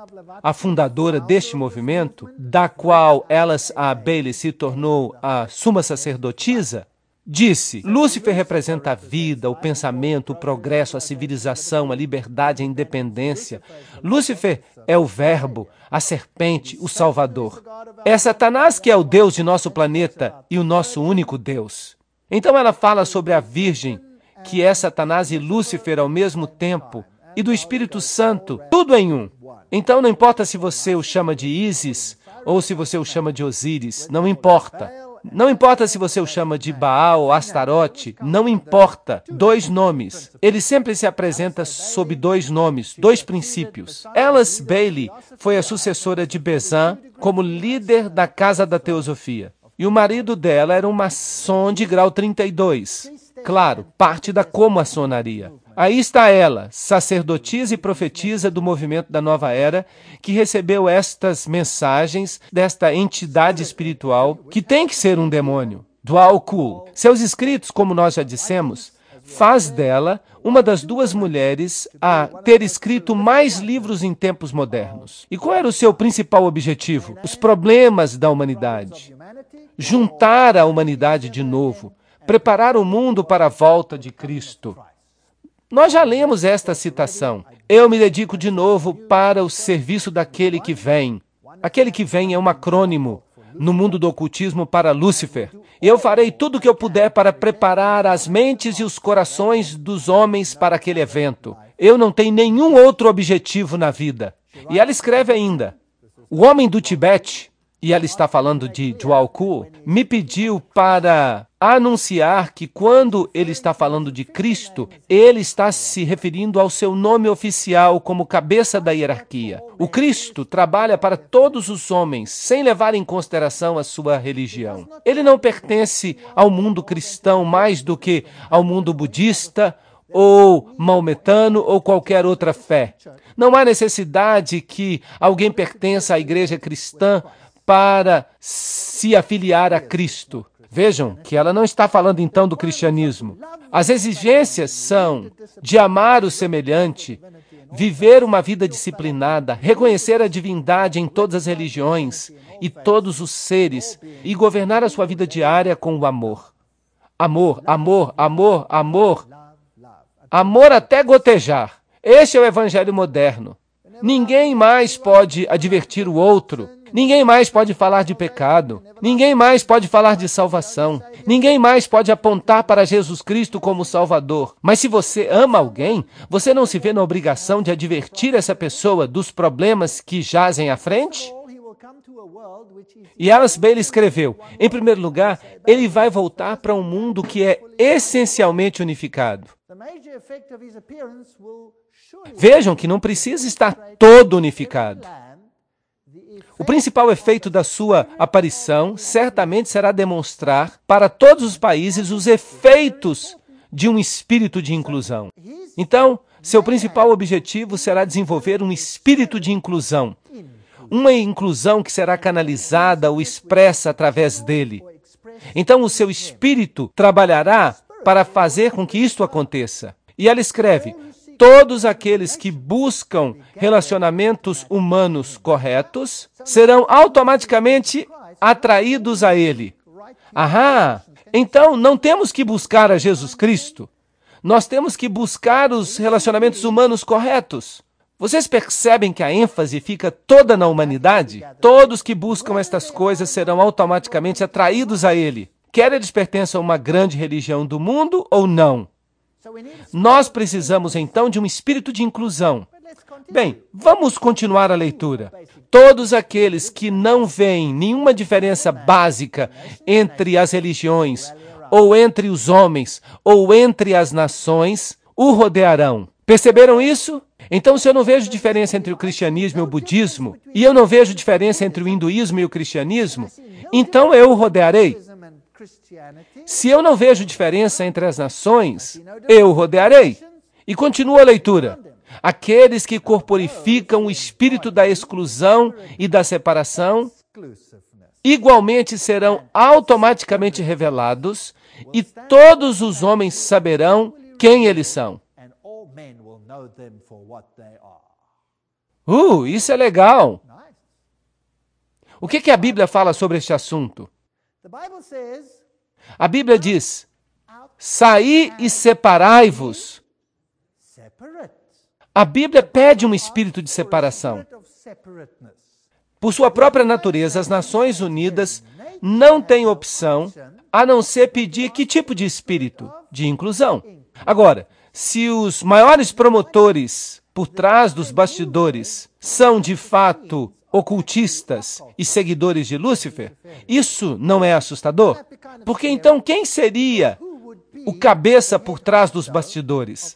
a fundadora deste movimento, da qual Alice A. Bailey se tornou a suma sacerdotisa, disse, Lúcifer representa a vida, o pensamento, o progresso, a civilização, a liberdade, a independência. Lúcifer é o verbo, a serpente, o salvador. É Satanás que é o Deus de nosso planeta e o nosso único Deus. Então ela fala sobre a Virgem, que é Satanás e Lúcifer ao mesmo tempo, e do Espírito Santo, tudo em um. Então não importa se você o chama de Ísis ou se você o chama de Osíris, não importa. Não importa se você o chama de Baal ou Astarote, não importa. Dois nomes. Ele sempre se apresenta sob dois nomes, dois princípios. Alice Bailey foi a sucessora de Besant como líder da Casa da Teosofia. E o marido dela era um maçom de grau trinta e dois. Claro, parte da comaçonaria. Aí está ela, sacerdotisa e profetisa do movimento da Nova Era, que recebeu estas mensagens desta entidade espiritual, que tem que ser um demônio, Djwhal Khul. Seus escritos, como nós já dissemos, faz dela uma das duas mulheres a ter escrito mais livros em tempos modernos. E qual era o seu principal objetivo? Os problemas da humanidade. Juntar a humanidade de novo, preparar o mundo para a volta de Cristo. Nós já lemos esta citação. Eu me dedico de novo para o serviço daquele que vem. Aquele que vem é um acrônimo no mundo do ocultismo para Lúcifer. E eu farei tudo o que eu puder para preparar as mentes e os corações dos homens para aquele evento. Eu não tenho nenhum outro objetivo na vida. E ela escreve ainda, o homem do Tibete, e ela está falando de Djwhal Khul, me pediu para anunciar que quando ele está falando de Cristo, ele está se referindo ao seu nome oficial como cabeça da hierarquia. O Cristo trabalha para todos os homens, sem levar em consideração a sua religião. Ele não pertence ao mundo cristão mais do que ao mundo budista, ou maometano, ou qualquer outra fé. Não há necessidade que alguém pertença à igreja cristã para se afiliar a Cristo. Vejam que ela não está falando então do cristianismo. As exigências são de amar o semelhante, viver uma vida disciplinada, reconhecer a divindade em todas as religiões e todos os seres e governar a sua vida diária com o amor. Amor, amor, amor, amor. Amor até gotejar. Este é o evangelho moderno. Ninguém mais pode advertir o outro. Ninguém mais pode falar de pecado. Ninguém mais pode falar de salvação. Ninguém mais pode apontar para Jesus Cristo como Salvador. Mas se você ama alguém, você não se vê na obrigação de advertir essa pessoa dos problemas que jazem à frente? E Alice Bailey escreveu, em primeiro lugar, ele vai voltar para um mundo que é essencialmente unificado. Vejam que não precisa estar todo unificado. O principal efeito da sua aparição certamente será demonstrar para todos os países os efeitos de um espírito de inclusão. Então, seu principal objetivo será desenvolver um espírito de inclusão. Uma inclusão que será canalizada ou expressa através dele. Então, o seu espírito trabalhará para fazer com que isto aconteça. E ela escreve, todos aqueles que buscam relacionamentos humanos corretos serão automaticamente atraídos a ele. Ahá! Então, não temos que buscar a Jesus Cristo. Nós temos que buscar os relacionamentos humanos corretos. Vocês percebem que a ênfase fica toda na humanidade? Todos que buscam estas coisas serão automaticamente atraídos a ele. Quer eles pertençam a uma grande religião do mundo ou não. Nós precisamos então de um espírito de inclusão. Bem, vamos continuar a leitura. Todos aqueles que não veem nenhuma diferença básica entre as religiões, ou entre os homens, ou entre as nações, o rodearão. Perceberam isso? Então, se eu não vejo diferença entre o cristianismo e o budismo, e eu não vejo diferença entre o hinduísmo e o cristianismo, então eu o rodearei. Se eu não vejo diferença entre as nações, eu o rodearei. E continua a leitura. Aqueles que corporificam o espírito da exclusão e da separação, igualmente serão automaticamente revelados, e todos os homens saberão quem eles são. Uh, isso é legal. O que, que a Bíblia fala sobre este assunto? A Bíblia diz, saí e separai-vos. A Bíblia pede um espírito de separação. Por sua própria natureza, as Nações Unidas não têm opção a não ser pedir que tipo de espírito? De inclusão. Agora, se os maiores promotores por trás dos bastidores são, de fato, ocultistas e seguidores de Lúcifer, isso não é assustador? Porque então quem seria o cabeça por trás dos bastidores?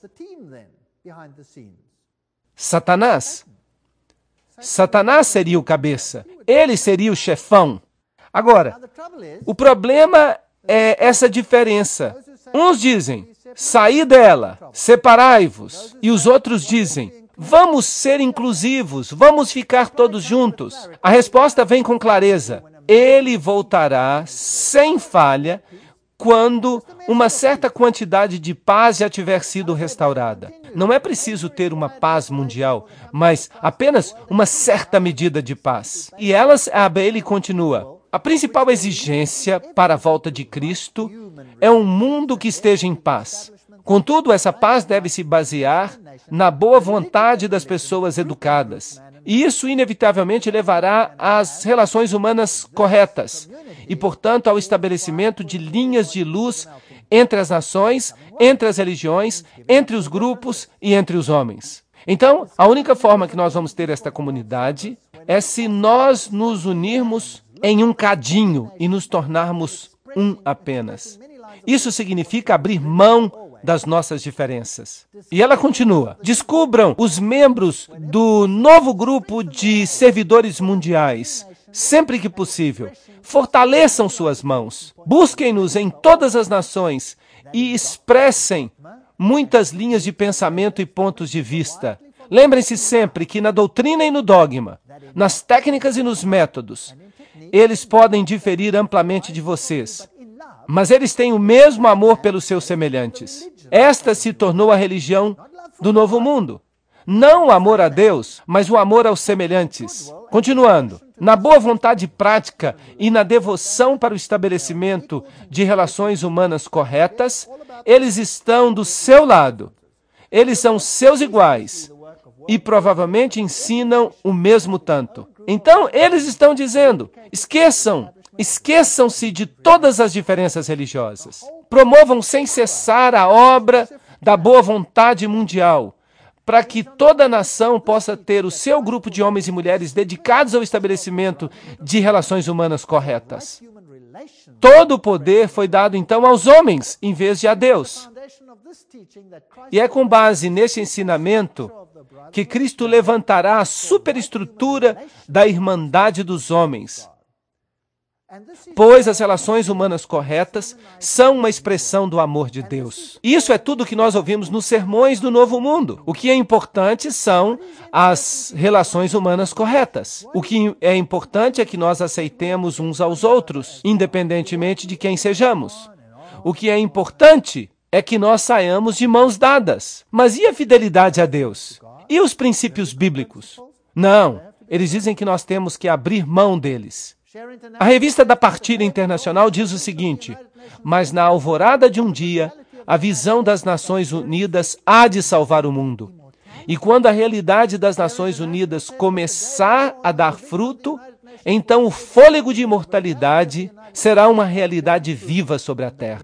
Satanás. Satanás seria o cabeça. Ele seria o chefão. Agora, o problema é essa diferença. Uns dizem, saí dela, separai-vos. E os outros dizem, vamos ser inclusivos, vamos ficar todos juntos. A resposta vem com clareza. Ele voltará sem falha quando uma certa quantidade de paz já tiver sido restaurada. Não é preciso ter uma paz mundial, mas apenas uma certa medida de paz. E Alice Bailey continua. A principal exigência para a volta de Cristo é um mundo que esteja em paz. Contudo, essa paz deve se basear na boa vontade das pessoas educadas. E isso, inevitavelmente, levará às relações humanas corretas e, portanto, ao estabelecimento de linhas de luz entre as nações, entre as religiões, entre os grupos e entre os homens. Então, a única forma que nós vamos ter esta comunidade é se nós nos unirmos em um cadinho e nos tornarmos um apenas. Isso significa abrir mão das nossas diferenças. E ela continua. Descubram os membros do novo grupo de servidores mundiais, sempre que possível. Fortaleçam suas mãos. Busquem-nos em todas as nações e expressem muitas linhas de pensamento e pontos de vista. Lembrem-se sempre que na doutrina e no dogma, nas técnicas e nos métodos, eles podem diferir amplamente de vocês, mas eles têm o mesmo amor pelos seus semelhantes. Esta se tornou a religião do novo mundo. Não o amor a Deus, mas o amor aos semelhantes. Continuando, na boa vontade prática e na devoção para o estabelecimento de relações humanas corretas, eles estão do seu lado. Eles são seus iguais e provavelmente ensinam o mesmo tanto. Então, eles estão dizendo, esqueçam, esqueçam-se de todas as diferenças religiosas. Promovam sem cessar a obra da boa vontade mundial, para que toda nação possa ter o seu grupo de homens e mulheres dedicados ao estabelecimento de relações humanas corretas. Todo o poder foi dado então aos homens, em vez de a Deus. E é com base nesse ensinamento que Cristo levantará a superestrutura da irmandade dos homens, pois as relações humanas corretas são uma expressão do amor de Deus. Isso é tudo que nós ouvimos nos sermões do Novo Mundo. O que é importante são as relações humanas corretas. O que é importante é que nós aceitemos uns aos outros, independentemente de quem sejamos. O que é importante é que nós saiamos de mãos dadas. Mas e a fidelidade a Deus? E os princípios bíblicos? Não, eles dizem que nós temos que abrir mão deles. A revista da Partilha Internacional diz o seguinte: mas na alvorada de um dia, a visão das Nações Unidas há de salvar o mundo. E quando a realidade das Nações Unidas começar a dar fruto, então o fôlego de imortalidade será uma realidade viva sobre a Terra.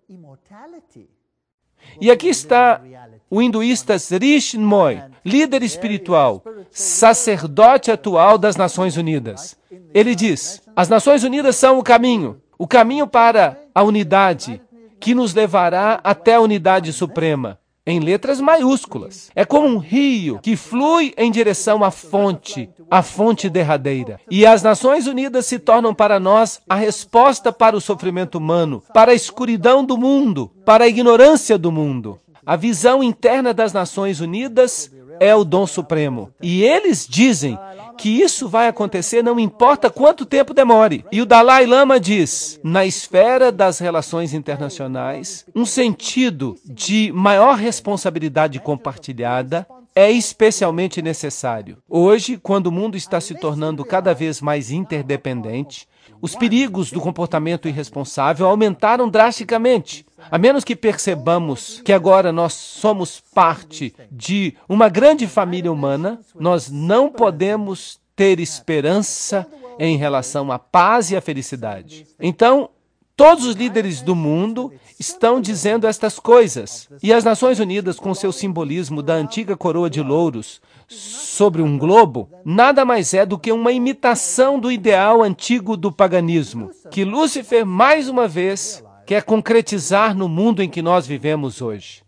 E aqui está o hinduísta Sri Chinmoy, líder espiritual, sacerdote atual das Nações Unidas. Ele diz, as Nações Unidas são o caminho, o caminho para a unidade, que nos levará até a unidade suprema, em letras maiúsculas. É como um rio que flui em direção à fonte, à fonte derradeira. E as Nações Unidas se tornam para nós a resposta para o sofrimento humano, para a escuridão do mundo, para a ignorância do mundo. A visão interna das Nações Unidas é o dom supremo. E eles dizem que isso vai acontecer não importa quanto tempo demore. E o Dalai Lama diz, na esfera das relações internacionais, um sentido de maior responsabilidade compartilhada é especialmente necessário. Hoje, quando o mundo está se tornando cada vez mais interdependente, os perigos do comportamento irresponsável aumentaram drasticamente. A menos que percebamos que agora nós somos parte de uma grande família humana, nós não podemos ter esperança em relação à paz e à felicidade. Então, todos os líderes do mundo estão dizendo estas coisas. E as Nações Unidas, com seu simbolismo da antiga coroa de louros sobre um globo, nada mais é do que uma imitação do ideal antigo do paganismo, que Lúcifer, mais uma vez, quer concretizar no mundo em que nós vivemos hoje.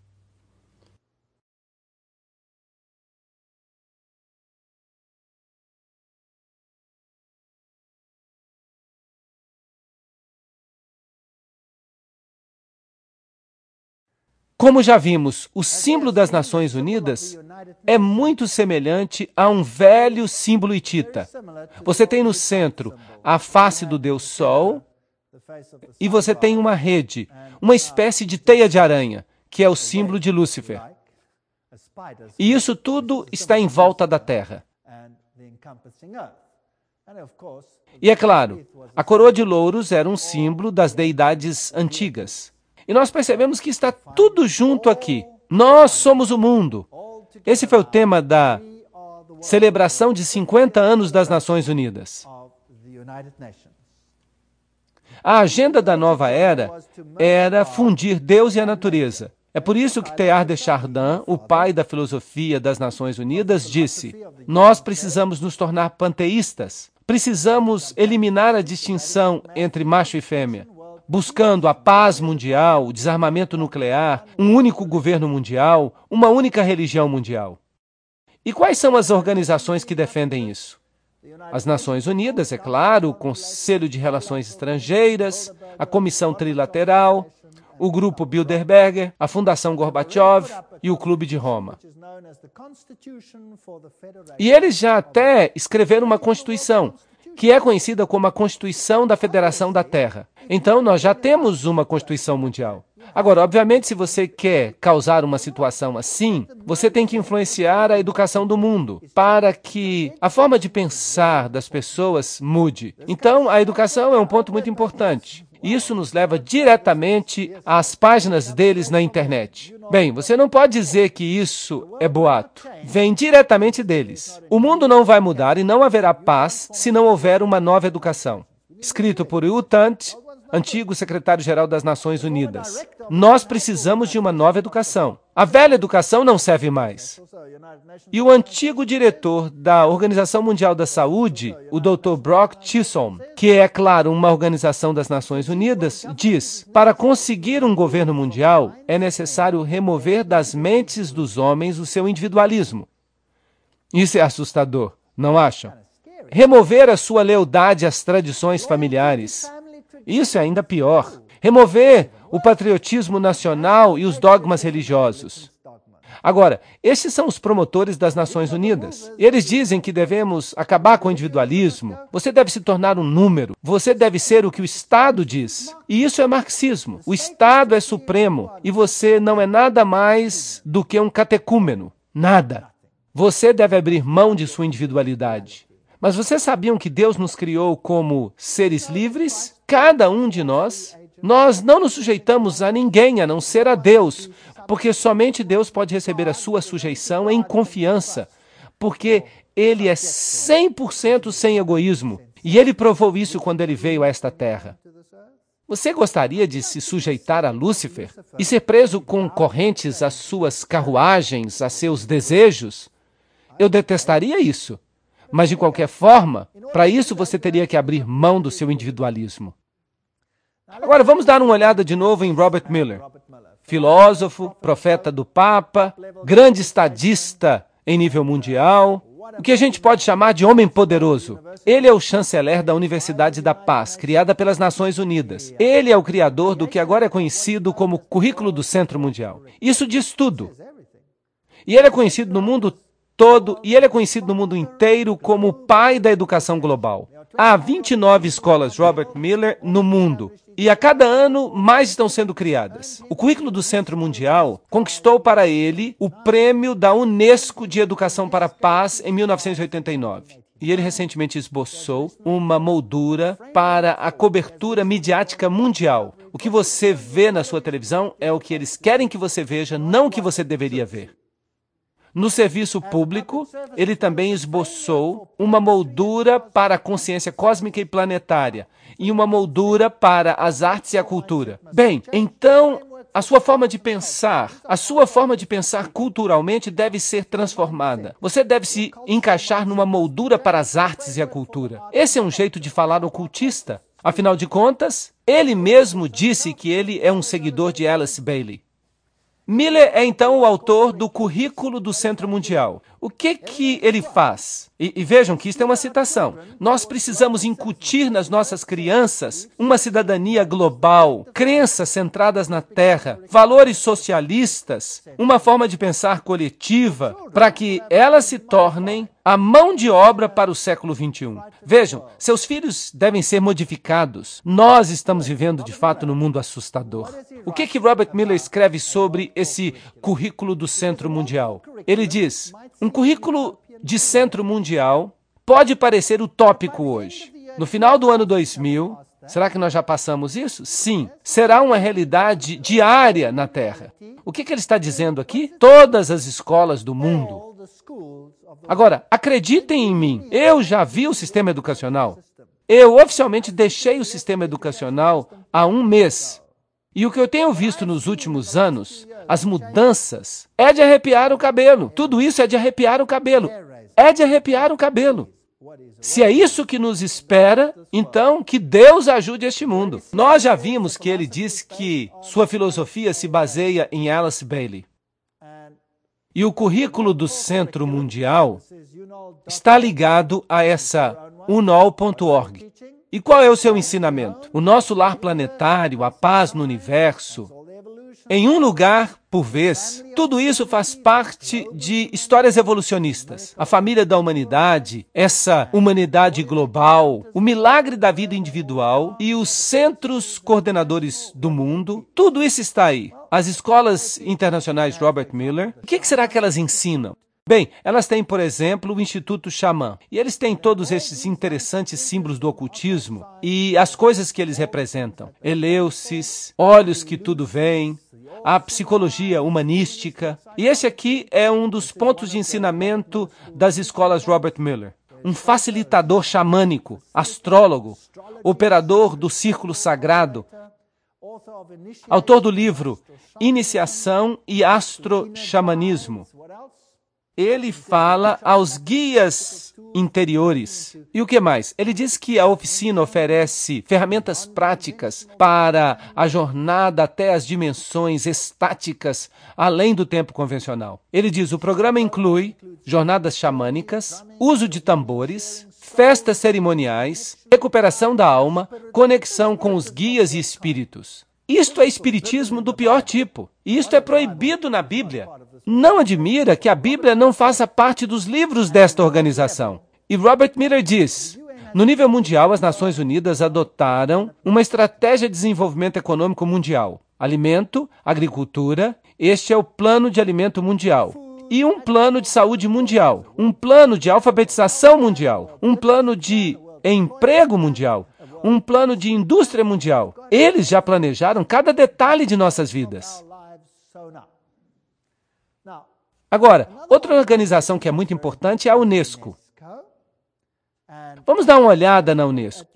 Como já vimos, o símbolo das Nações Unidas é muito semelhante a um velho símbolo hitita. Você tem no centro a face do Deus Sol e você tem uma rede, uma espécie de teia de aranha, que é o símbolo de Lúcifer. E isso tudo está em volta da Terra. E é claro, a coroa de louros era um símbolo das deidades antigas. E nós percebemos que está tudo junto aqui. Nós somos o mundo. Esse foi o tema da celebração de cinquenta anos das Nações Unidas. A agenda da nova era era fundir Deus e a natureza. É por isso que Teilhard de Chardin, o pai da filosofia das Nações Unidas, disse: nós precisamos nos tornar panteístas. Precisamos eliminar a distinção entre macho e fêmea, buscando a paz mundial, o desarmamento nuclear, um único governo mundial, uma única religião mundial. E quais são as organizações que defendem isso? As Nações Unidas, é claro, o Conselho de Relações Estrangeiras, a Comissão Trilateral, o Grupo Bilderberger, a Fundação Gorbachev e o Clube de Roma. E eles já até escreveram uma Constituição, que é conhecida como a Constituição da Federação da Terra. Então, nós já temos uma Constituição Mundial. Agora, obviamente, se você quer causar uma situação assim, você tem que influenciar a educação do mundo para que a forma de pensar das pessoas mude. Então, a educação é um ponto muito importante. Isso nos leva diretamente às páginas deles na internet. Bem, você não pode dizer que isso é boato. Vem diretamente deles. O mundo não vai mudar e não haverá paz se não houver uma nova educação. Escrito por U Thant, antigo secretário-geral das Nações Unidas. Nós precisamos de uma nova educação. A velha educação não serve mais. E o antigo diretor da Organização Mundial da Saúde, o doutor Brock Chisholm, que é, claro, uma organização das Nações Unidas, diz: para conseguir um governo mundial, é necessário remover das mentes dos homens o seu individualismo. Isso é assustador, não acham? Remover a sua lealdade às tradições familiares. Isso é ainda pior. Remover o patriotismo nacional e os dogmas religiosos. Agora, esses são os promotores das Nações Unidas. Eles dizem que devemos acabar com o individualismo. Você deve se tornar um número. Você deve ser o que o Estado diz. E isso é marxismo. O Estado é supremo e você não é nada mais do que um catecúmeno. Nada. Você deve abrir mão de sua individualidade. Mas vocês sabiam que Deus nos criou como seres livres? Cada um de nós. Nós não nos sujeitamos a ninguém, a não ser a Deus, porque somente Deus pode receber a sua sujeição em confiança, porque Ele é cem por cento sem egoísmo, e Ele provou isso quando Ele veio a esta terra. Você gostaria de se sujeitar a Lúcifer e ser preso com correntes às suas carruagens, a seus desejos? Eu detestaria isso. Mas, de qualquer forma, para isso você teria que abrir mão do seu individualismo. Agora, vamos dar uma olhada de novo em Robert Miller. Filósofo, profeta do Papa, grande estadista em nível mundial, o que a gente pode chamar de homem poderoso. Ele é o chanceler da Universidade da Paz, criada pelas Nações Unidas. Ele é o criador do que agora é conhecido como Currículo do Centro Mundial. Isso diz tudo. E ele é conhecido no mundo todo, e ele é conhecido no mundo inteiro como o pai da educação global. Há vinte e nove escolas Robert Miller no mundo, e a cada ano mais estão sendo criadas. O Currículo do Centro Mundial conquistou para ele o prêmio da Unesco de Educação para a Paz em mil novecentos e oitenta e nove. E ele recentemente esboçou uma moldura para a cobertura midiática mundial. O que você vê na sua televisão é o que eles querem que você veja, não o que você deveria ver. No serviço público, ele também esboçou uma moldura para a consciência cósmica e planetária e uma moldura para as artes e a cultura. Bem, então, a sua forma de pensar, a sua forma de pensar culturalmente deve ser transformada. Você deve se encaixar numa moldura para as artes e a cultura. Esse é um jeito de falar ocultista. Afinal de contas, ele mesmo disse que ele é um seguidor de Alice Bailey. Miller é então o autor do Currículo do Centro Mundial. O que que ele faz? E, e vejam que isso é uma citação. Nós precisamos incutir nas nossas crianças uma cidadania global, crenças centradas na Terra, valores socialistas, uma forma de pensar coletiva, para que elas se tornem a mão de obra para o século vinte e um. Vejam, seus filhos devem ser modificados. Nós estamos vivendo, de fato, num mundo assustador. O que que Robert Miller escreve sobre esse Currículo do Centro Mundial? Ele diz: um currículo de centro mundial pode parecer utópico hoje. No final do ano dois mil, será que nós já passamos isso? Sim. Será uma realidade diária na Terra. O que que ele está dizendo aqui? Todas as escolas do mundo. Agora, acreditem em mim, eu já vi o sistema educacional. Eu oficialmente deixei o sistema educacional há um mês. E o que eu tenho visto nos últimos anos, as mudanças, é de arrepiar o cabelo. Tudo isso é de arrepiar o cabelo. É de arrepiar o cabelo. Se é isso que nos espera, então que Deus ajude este mundo. Nós já vimos que ele diz que sua filosofia se baseia em Alice Bailey. E o Currículo do Centro Mundial está ligado a essa unol ponto org. E qual é o seu ensinamento? O nosso lar planetário, a paz no universo, em um lugar por vez. Tudo isso faz parte de histórias evolucionistas. A família da humanidade, essa humanidade global, o milagre da vida individual e os centros coordenadores do mundo, tudo isso está aí. As escolas internacionais Robert Miller, o que será que elas ensinam? Bem, elas têm, por exemplo, o Instituto Xamã. E eles têm todos esses interessantes símbolos do ocultismo e as coisas que eles representam. Eleusis, olhos que tudo veem, a psicologia humanística. E esse aqui é um dos pontos de ensinamento das escolas Robert Miller. Um facilitador xamânico, astrólogo, operador do círculo sagrado, autor do livro Iniciação e Astro-Xamanismo. Ele fala aos guias interiores. E o que mais? Ele diz que a oficina oferece ferramentas práticas para a jornada até as dimensões estáticas, além do tempo convencional. Ele diz que o programa inclui jornadas xamânicas, uso de tambores, festas cerimoniais, recuperação da alma, conexão com os guias e espíritos. Isto é espiritismo do pior tipo. E isto é proibido na Bíblia. Não admira que a Bíblia não faça parte dos livros desta organização. E Robert Miller diz, no nível mundial, as Nações Unidas adotaram uma estratégia de desenvolvimento econômico mundial. Alimento, agricultura, este é o Plano de Alimento Mundial. E um plano de saúde mundial, um plano de alfabetização mundial, um plano de emprego mundial, um plano de indústria mundial. Eles já planejaram cada detalhe de nossas vidas. Agora, outra organização que é muito importante é a Unesco. Vamos dar uma olhada na Unesco.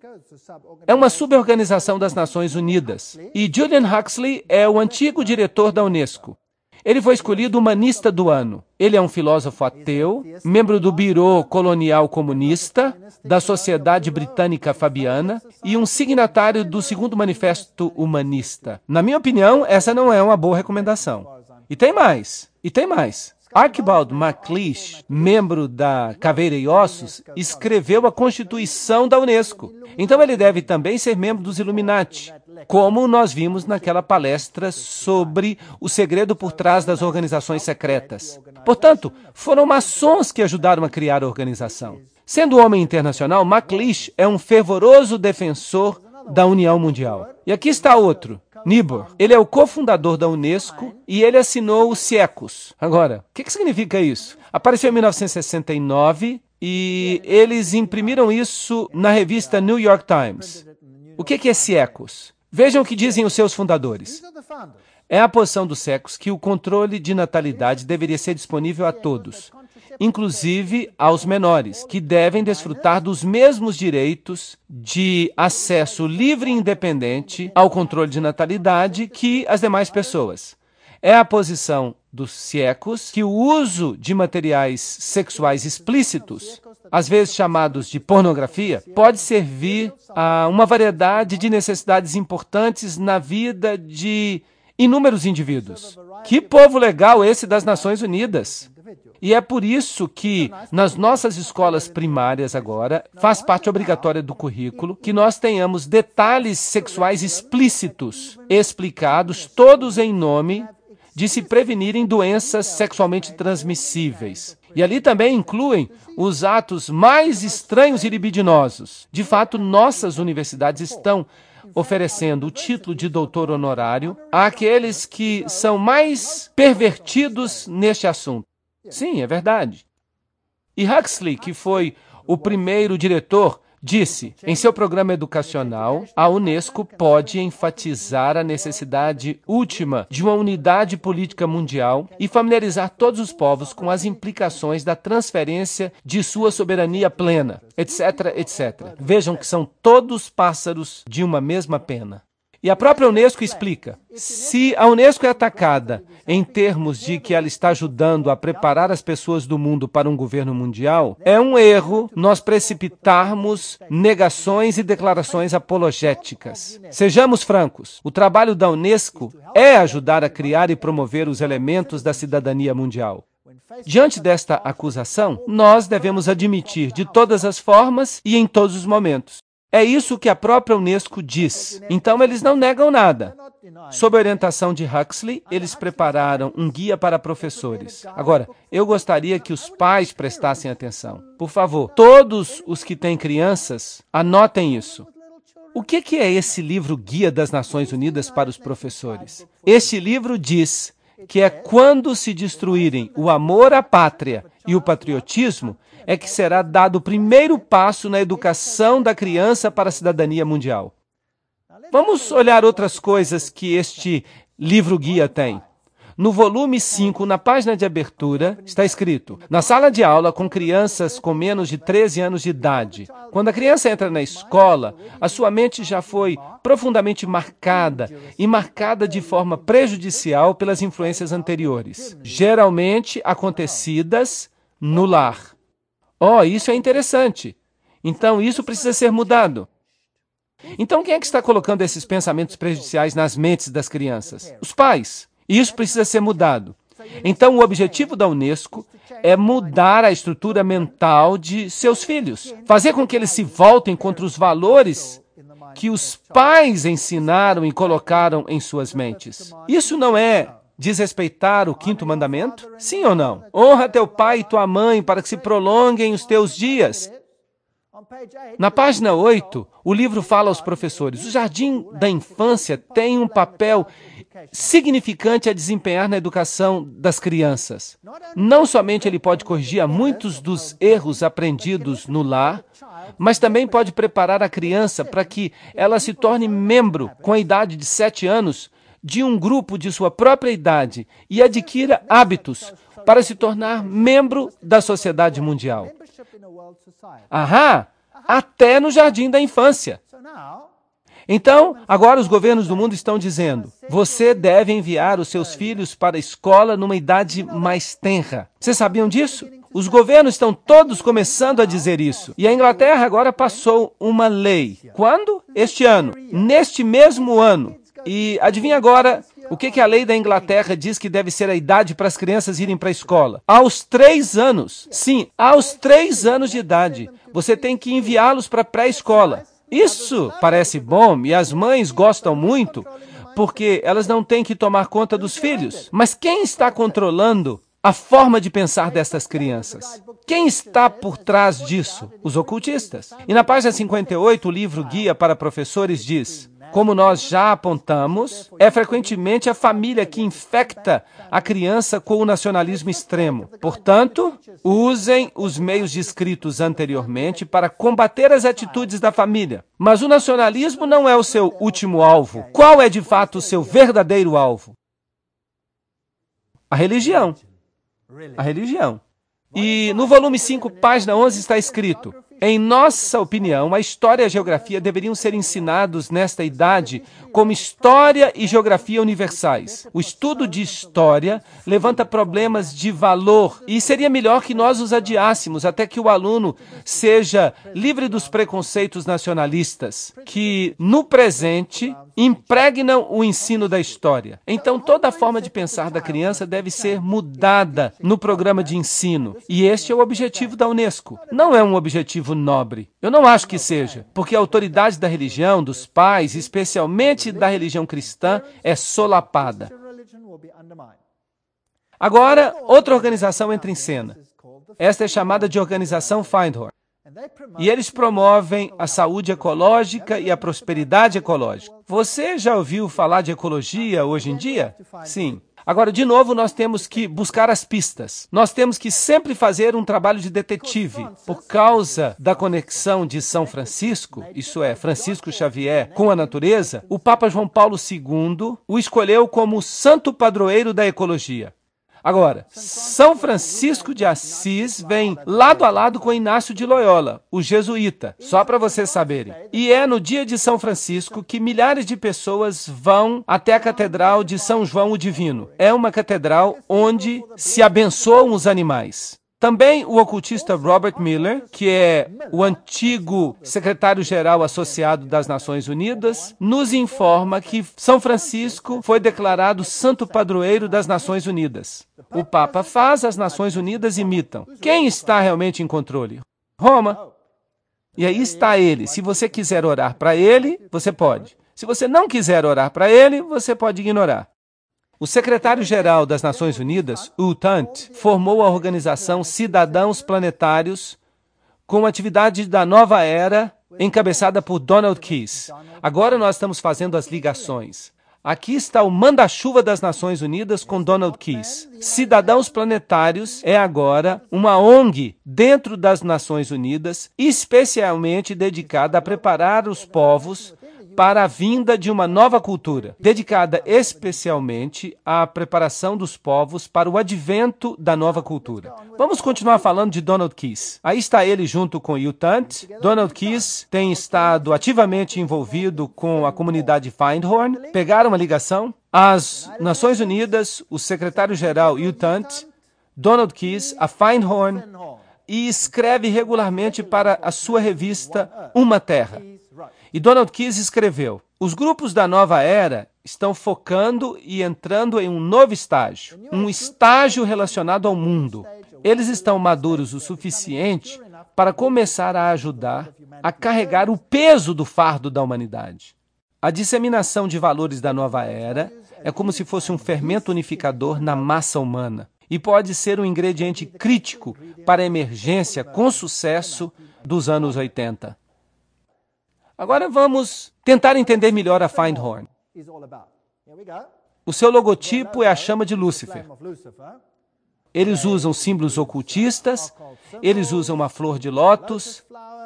É uma suborganização das Nações Unidas. E Julian Huxley é o antigo diretor da Unesco. Ele foi escolhido humanista do ano. Ele é um filósofo ateu, membro do Biro Colonial Comunista, da Sociedade Britânica Fabiana e um signatário do Segundo Manifesto Humanista. Na minha opinião, essa não é uma boa recomendação. E tem mais, e tem mais. Archibald MacLeish, membro da Caveira e Ossos, escreveu a Constituição da Unesco. Então ele deve também ser membro dos Illuminati, como nós vimos naquela palestra sobre o segredo por trás das organizações secretas. Portanto, foram maçons que ajudaram a criar a organização. Sendo homem internacional, MacLeish é um fervoroso defensor da União Mundial. E aqui está outro. Niebuhr. Ele é o cofundador da Unesco e ele assinou o Siecos. Agora, o que, que significa isso? Apareceu em mil novecentos e sessenta e nove e eles imprimiram isso na revista New York Times. O que, que é Siecos? Vejam o que dizem os seus fundadores. É a posição dos Siecos que o controle de natalidade deveria ser disponível a todos, inclusive aos menores, que devem desfrutar dos mesmos direitos de acesso livre e independente ao controle de natalidade que as demais pessoas. É a posição dos Siecos que o uso de materiais sexuais explícitos, às vezes chamados de pornografia, pode servir a uma variedade de necessidades importantes na vida de inúmeros indivíduos. Que povo legal esse das Nações Unidas! E é por isso que, nas nossas escolas primárias agora, faz parte obrigatória do currículo que nós tenhamos detalhes sexuais explícitos, explicados, todos em nome de se prevenirem doenças sexualmente transmissíveis. E ali também incluem os atos mais estranhos e libidinosos. De fato, nossas universidades estão oferecendo o título de doutor honorário àqueles que são mais pervertidos neste assunto. Sim, é verdade. E Huxley, que foi o primeiro diretor, disse, em seu programa educacional, a Unesco pode enfatizar a necessidade última de uma unidade política mundial e familiarizar todos os povos com as implicações da transferência de sua soberania plena, etc, etcétera. Vejam que são todos pássaros de uma mesma pena. E a própria Unesco explica, se a Unesco é atacada em termos de que ela está ajudando a preparar as pessoas do mundo para um governo mundial, é um erro nós precipitarmos negações e declarações apologéticas. Sejamos francos, o trabalho da Unesco é ajudar a criar e promover os elementos da cidadania mundial. Diante desta acusação, nós devemos admitir de todas as formas e em todos os momentos. É isso que a própria Unesco diz. Então, eles não negam nada. Sob a orientação de Huxley, eles prepararam um guia para professores. Agora, eu gostaria que os pais prestassem atenção. Por favor, todos os que têm crianças, anotem isso. O que que é esse livro Guia das Nações Unidas para os Professores? Este livro diz que é quando se destruírem o amor à pátria e o patriotismo, é que será dado o primeiro passo na educação da criança para a cidadania mundial. Vamos olhar outras coisas que este livro-guia tem. No volume cinco, na página de abertura, está escrito: na sala de aula com crianças com menos de treze anos de idade. Quando a criança entra na escola, a sua mente já foi profundamente marcada e marcada de forma prejudicial pelas influências anteriores, geralmente acontecidas no lar. Oh, isso é interessante. Então, isso precisa ser mudado. Então, quem é que está colocando esses pensamentos prejudiciais nas mentes das crianças? Os pais. Isso precisa ser mudado. Então, o objetivo da Unesco é mudar a estrutura mental de seus filhos. Fazer com que eles se voltem contra os valores que os pais ensinaram e colocaram em suas mentes. Isso não é desrespeitar o quinto mandamento? Sim ou não? Honra teu pai e tua mãe para que se prolonguem os teus dias. Na página oito, o livro fala aos professores: o jardim da infância tem um papel significante a desempenhar na educação das crianças. Não somente ele pode corrigir muitos dos erros aprendidos no lar, mas também pode preparar a criança para que ela se torne membro, com a idade de sete anos, de um grupo de sua própria idade e adquira hábitos para se tornar membro da sociedade mundial. Ahá! Até no jardim da infância. Então, agora os governos do mundo estão dizendo: você deve enviar os seus filhos para a escola numa idade mais tenra. Vocês sabiam disso? Os governos estão todos começando a dizer isso. E a Inglaterra agora passou uma lei. Quando? Este ano. Neste mesmo ano. E adivinha agora o que, que a lei da Inglaterra diz que deve ser a idade para as crianças irem para a escola? Aos três anos. Sim, aos três anos de idade. Você tem que enviá-los para a pré-escola. Isso parece bom e as mães gostam muito, porque elas não têm que tomar conta dos filhos. Mas quem está controlando a forma de pensar destas crianças? Quem está por trás disso? Os ocultistas. E na página cinquenta e oito, o livro Guia para Professores diz: como nós já apontamos, é frequentemente a família que infecta a criança com o nacionalismo extremo. Portanto, usem os meios descritos anteriormente para combater as atitudes da família. Mas o nacionalismo não é o seu último alvo. Qual é de fato o seu verdadeiro alvo? A religião. A religião. E no volume cinco, página onze, está escrito: em nossa opinião, a história e a geografia deveriam ser ensinados nesta idade como história e geografia universais. O estudo de história levanta problemas de valor e seria melhor que nós os adiássemos até que o aluno seja livre dos preconceitos nacionalistas, que no presente impregnam o ensino da história. Então, toda a forma de pensar da criança deve ser mudada no programa de ensino. E este é o objetivo da Unesco. Não é um objetivo nobre. Eu não acho que seja, porque a autoridade da religião, dos pais, especialmente da religião cristã, é solapada. Agora, outra organização entra em cena. Esta é chamada de Organização Findhorn. E eles promovem a saúde ecológica e a prosperidade ecológica. Você já ouviu falar de ecologia hoje em dia? Sim. Agora, de novo, nós temos que buscar as pistas. Nós temos que sempre fazer um trabalho de detetive. Por causa da conexão de São Francisco, isso é, Francisco Xavier, com a natureza, o Papa João Paulo segundo o escolheu como santo padroeiro da ecologia. Agora, São Francisco de Assis vem lado a lado com Inácio de Loyola, o jesuíta, só para vocês saberem. E é no dia de São Francisco que milhares de pessoas vão até a Catedral de São João o Divino. É uma catedral onde se abençoam os animais. Também o ocultista Robert Miller, que é o antigo secretário-geral associado das Nações Unidas, nos informa que São Francisco foi declarado santo padroeiro das Nações Unidas. O Papa faz, as Nações Unidas imitam. Quem está realmente em controle? Roma. E aí está ele. Se você quiser orar para ele, você pode. Se você não quiser orar para ele, você pode ignorar. O secretário-geral das Nações Unidas, U Thant, formou a organização Cidadãos Planetários com a atividade da nova era encabeçada por Donald Keyes. Agora nós estamos fazendo as ligações. Aqui está o manda-chuva das Nações Unidas com Donald Keys. Cidadãos Planetários é agora uma O N G dentro das Nações Unidas, especialmente dedicada a preparar os povos para a vinda de uma nova cultura, dedicada especialmente à preparação dos povos para o advento da nova cultura. Vamos continuar falando de Donald Keys. Aí está ele junto com Hugh Tunt. Donald Keys tem estado ativamente envolvido com a comunidade Findhorn. Pegaram uma ligação. As Nações Unidas, o secretário-geral Hugh Tunt, Donald Keys, a Findhorn, e escreve regularmente para a sua revista Uma Terra. E Donald Keys escreveu: os grupos da nova era estão focando e entrando em um novo estágio, um estágio relacionado ao mundo. Eles estão maduros o suficiente para começar a ajudar a carregar o peso do fardo da humanidade. A disseminação de valores da nova era é como se fosse um fermento unificador na massa humana e pode ser um ingrediente crítico para a emergência com sucesso dos anos oitenta. Agora vamos tentar entender melhor a Findhorn. O seu logotipo é a chama de Lúcifer. Eles usam símbolos ocultistas, eles usam uma flor de lótus,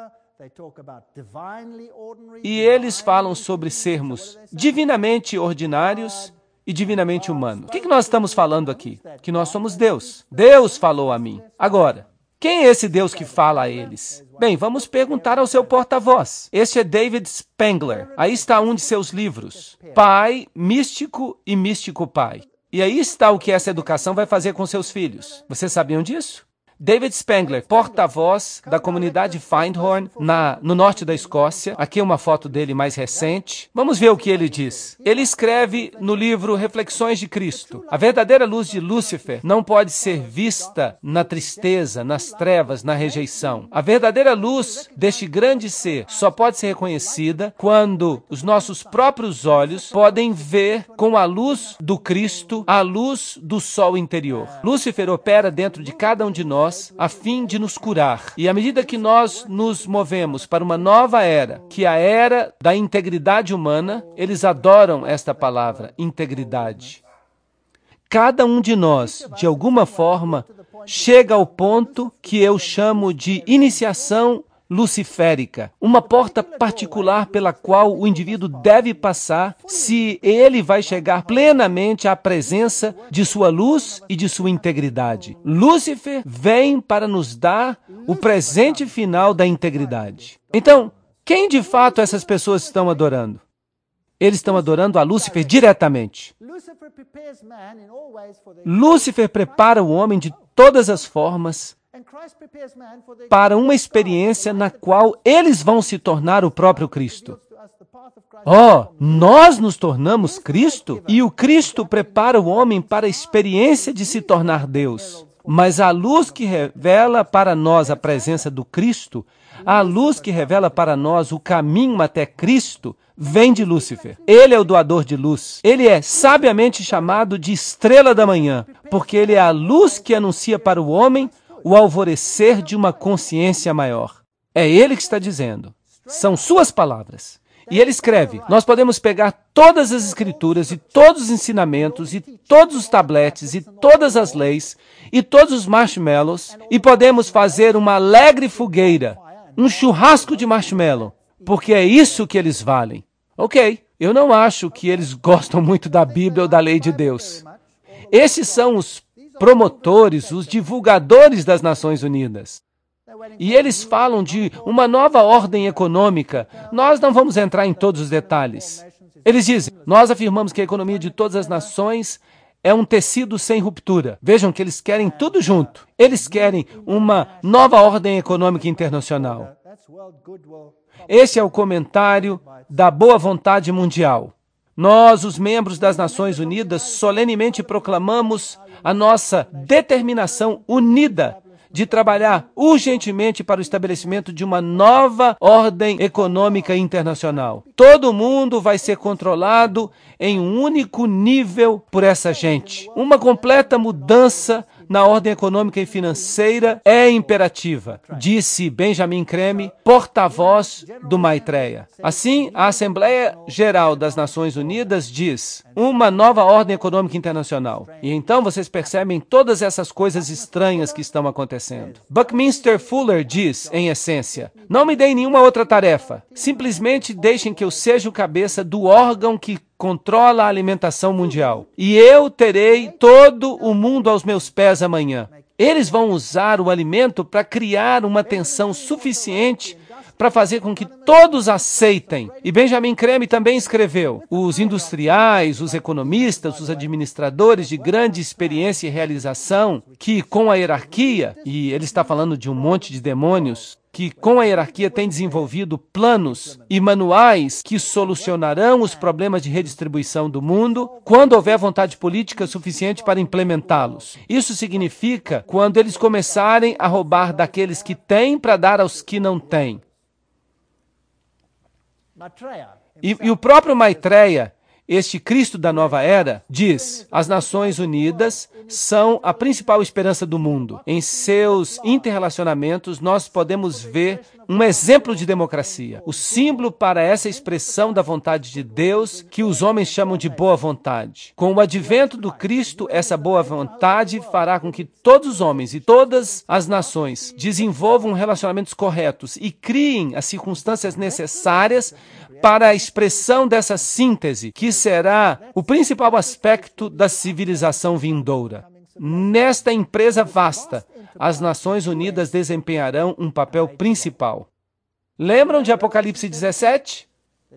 e eles falam sobre sermos divinamente ordinários e divinamente humanos. O que nós estamos falando aqui? Que nós somos Deus. Deus falou a mim. Agora, quem é esse Deus que fala a eles? Bem, vamos perguntar ao seu porta-voz. Este é David Spangler. Aí está um de seus livros, Pai, Místico e Místico Pai. E aí está o que essa educação vai fazer com seus filhos. Vocês sabiam disso? David Spangler, porta-voz da comunidade Findhorn, na, no norte da Escócia. Aqui é uma foto dele mais recente. Vamos ver o que ele diz. Ele escreve no livro Reflexões de Cristo: a verdadeira luz de Lúcifer não pode ser vista na tristeza, nas trevas, na rejeição. A verdadeira luz deste grande ser só pode ser reconhecida quando os nossos próprios olhos podem ver com a luz do Cristo a luz do sol interior. Lúcifer opera dentro de cada um de nós a fim de nos curar. E à medida que nós nos movemos para uma nova era, que é a era da integridade humana, eles adoram esta palavra, integridade. Cada um de nós, de alguma forma, chega ao ponto que eu chamo de iniciação luciférica, uma porta particular pela qual o indivíduo deve passar se ele vai chegar plenamente à presença de sua luz e de sua integridade. Lúcifer vem para nos dar o presente final da integridade. Então, quem de fato essas pessoas estão adorando? Eles estão adorando a Lúcifer diretamente. Lúcifer prepara o homem de todas as formas para uma experiência na qual eles vão se tornar o próprio Cristo. Oh, nós nos tornamos Cristo? E o Cristo prepara o homem para a experiência de se tornar Deus. Mas a luz que revela para nós a presença do Cristo, a luz que revela para nós o caminho até Cristo, vem de Lúcifer. Ele é o doador de luz. Ele é sabiamente chamado de estrela da manhã, porque ele é a luz que anuncia para o homem o alvorecer de uma consciência maior. É ele que está dizendo. São suas palavras. E ele escreve: nós podemos pegar todas as escrituras e todos os ensinamentos e todos os tabletes e todas as leis e todos os marshmallows e podemos fazer uma alegre fogueira, um churrasco de marshmallow, porque é isso que eles valem. Ok, eu não acho que eles gostam muito da Bíblia ou da lei de Deus. Esses são os promotores, os divulgadores das Nações Unidas. E eles falam de uma nova ordem econômica. Nós não vamos entrar em todos os detalhes. Eles dizem: nós afirmamos que a economia de todas as nações é um tecido sem ruptura. Vejam que eles querem tudo junto. Eles querem uma nova ordem econômica internacional. Esse é o comentário da boa vontade mundial. Nós, os membros das Nações Unidas, solenemente proclamamos a nossa determinação unida de trabalhar urgentemente para o estabelecimento de uma nova ordem econômica internacional. Todo mundo vai ser controlado em um único nível por essa gente. Uma completa mudança na ordem econômica e financeira é imperativa, disse Benjamin Creme, porta-voz do Maitreya. Assim, a Assembleia Geral das Nações Unidas diz uma nova ordem econômica internacional. E então vocês percebem todas essas coisas estranhas que estão acontecendo. Buckminster Fuller diz, em essência, não me deem nenhuma outra tarefa, simplesmente deixem que eu seja o cabeça do órgão que controla a alimentação mundial. E eu terei todo o mundo aos meus pés amanhã. Eles vão usar o alimento para criar uma tensão suficiente para fazer com que todos aceitem. E Benjamin Creme também escreveu, os industriais, os economistas, os administradores de grande experiência e realização, que com a hierarquia, e ele está falando de um monte de demônios, que com a hierarquia tem desenvolvido planos e manuais que solucionarão os problemas de redistribuição do mundo quando houver vontade política suficiente para implementá-los. Isso significa quando eles começarem a roubar daqueles que têm para dar aos que não têm. E, e o próprio Maitreya, este Cristo da nova era, diz, as Nações Unidas são a principal esperança do mundo. Em seus interrelacionamentos, nós podemos ver um exemplo de democracia, o símbolo para essa expressão da vontade de Deus que os homens chamam de boa vontade. Com o advento do Cristo, essa boa vontade fará com que todos os homens e todas as nações desenvolvam relacionamentos corretos e criem as circunstâncias necessárias para a expressão dessa síntese, que será o principal aspecto da civilização vindoura. Nesta empresa vasta, as Nações Unidas desempenharão um papel principal. Lembram de Apocalipse dezessete?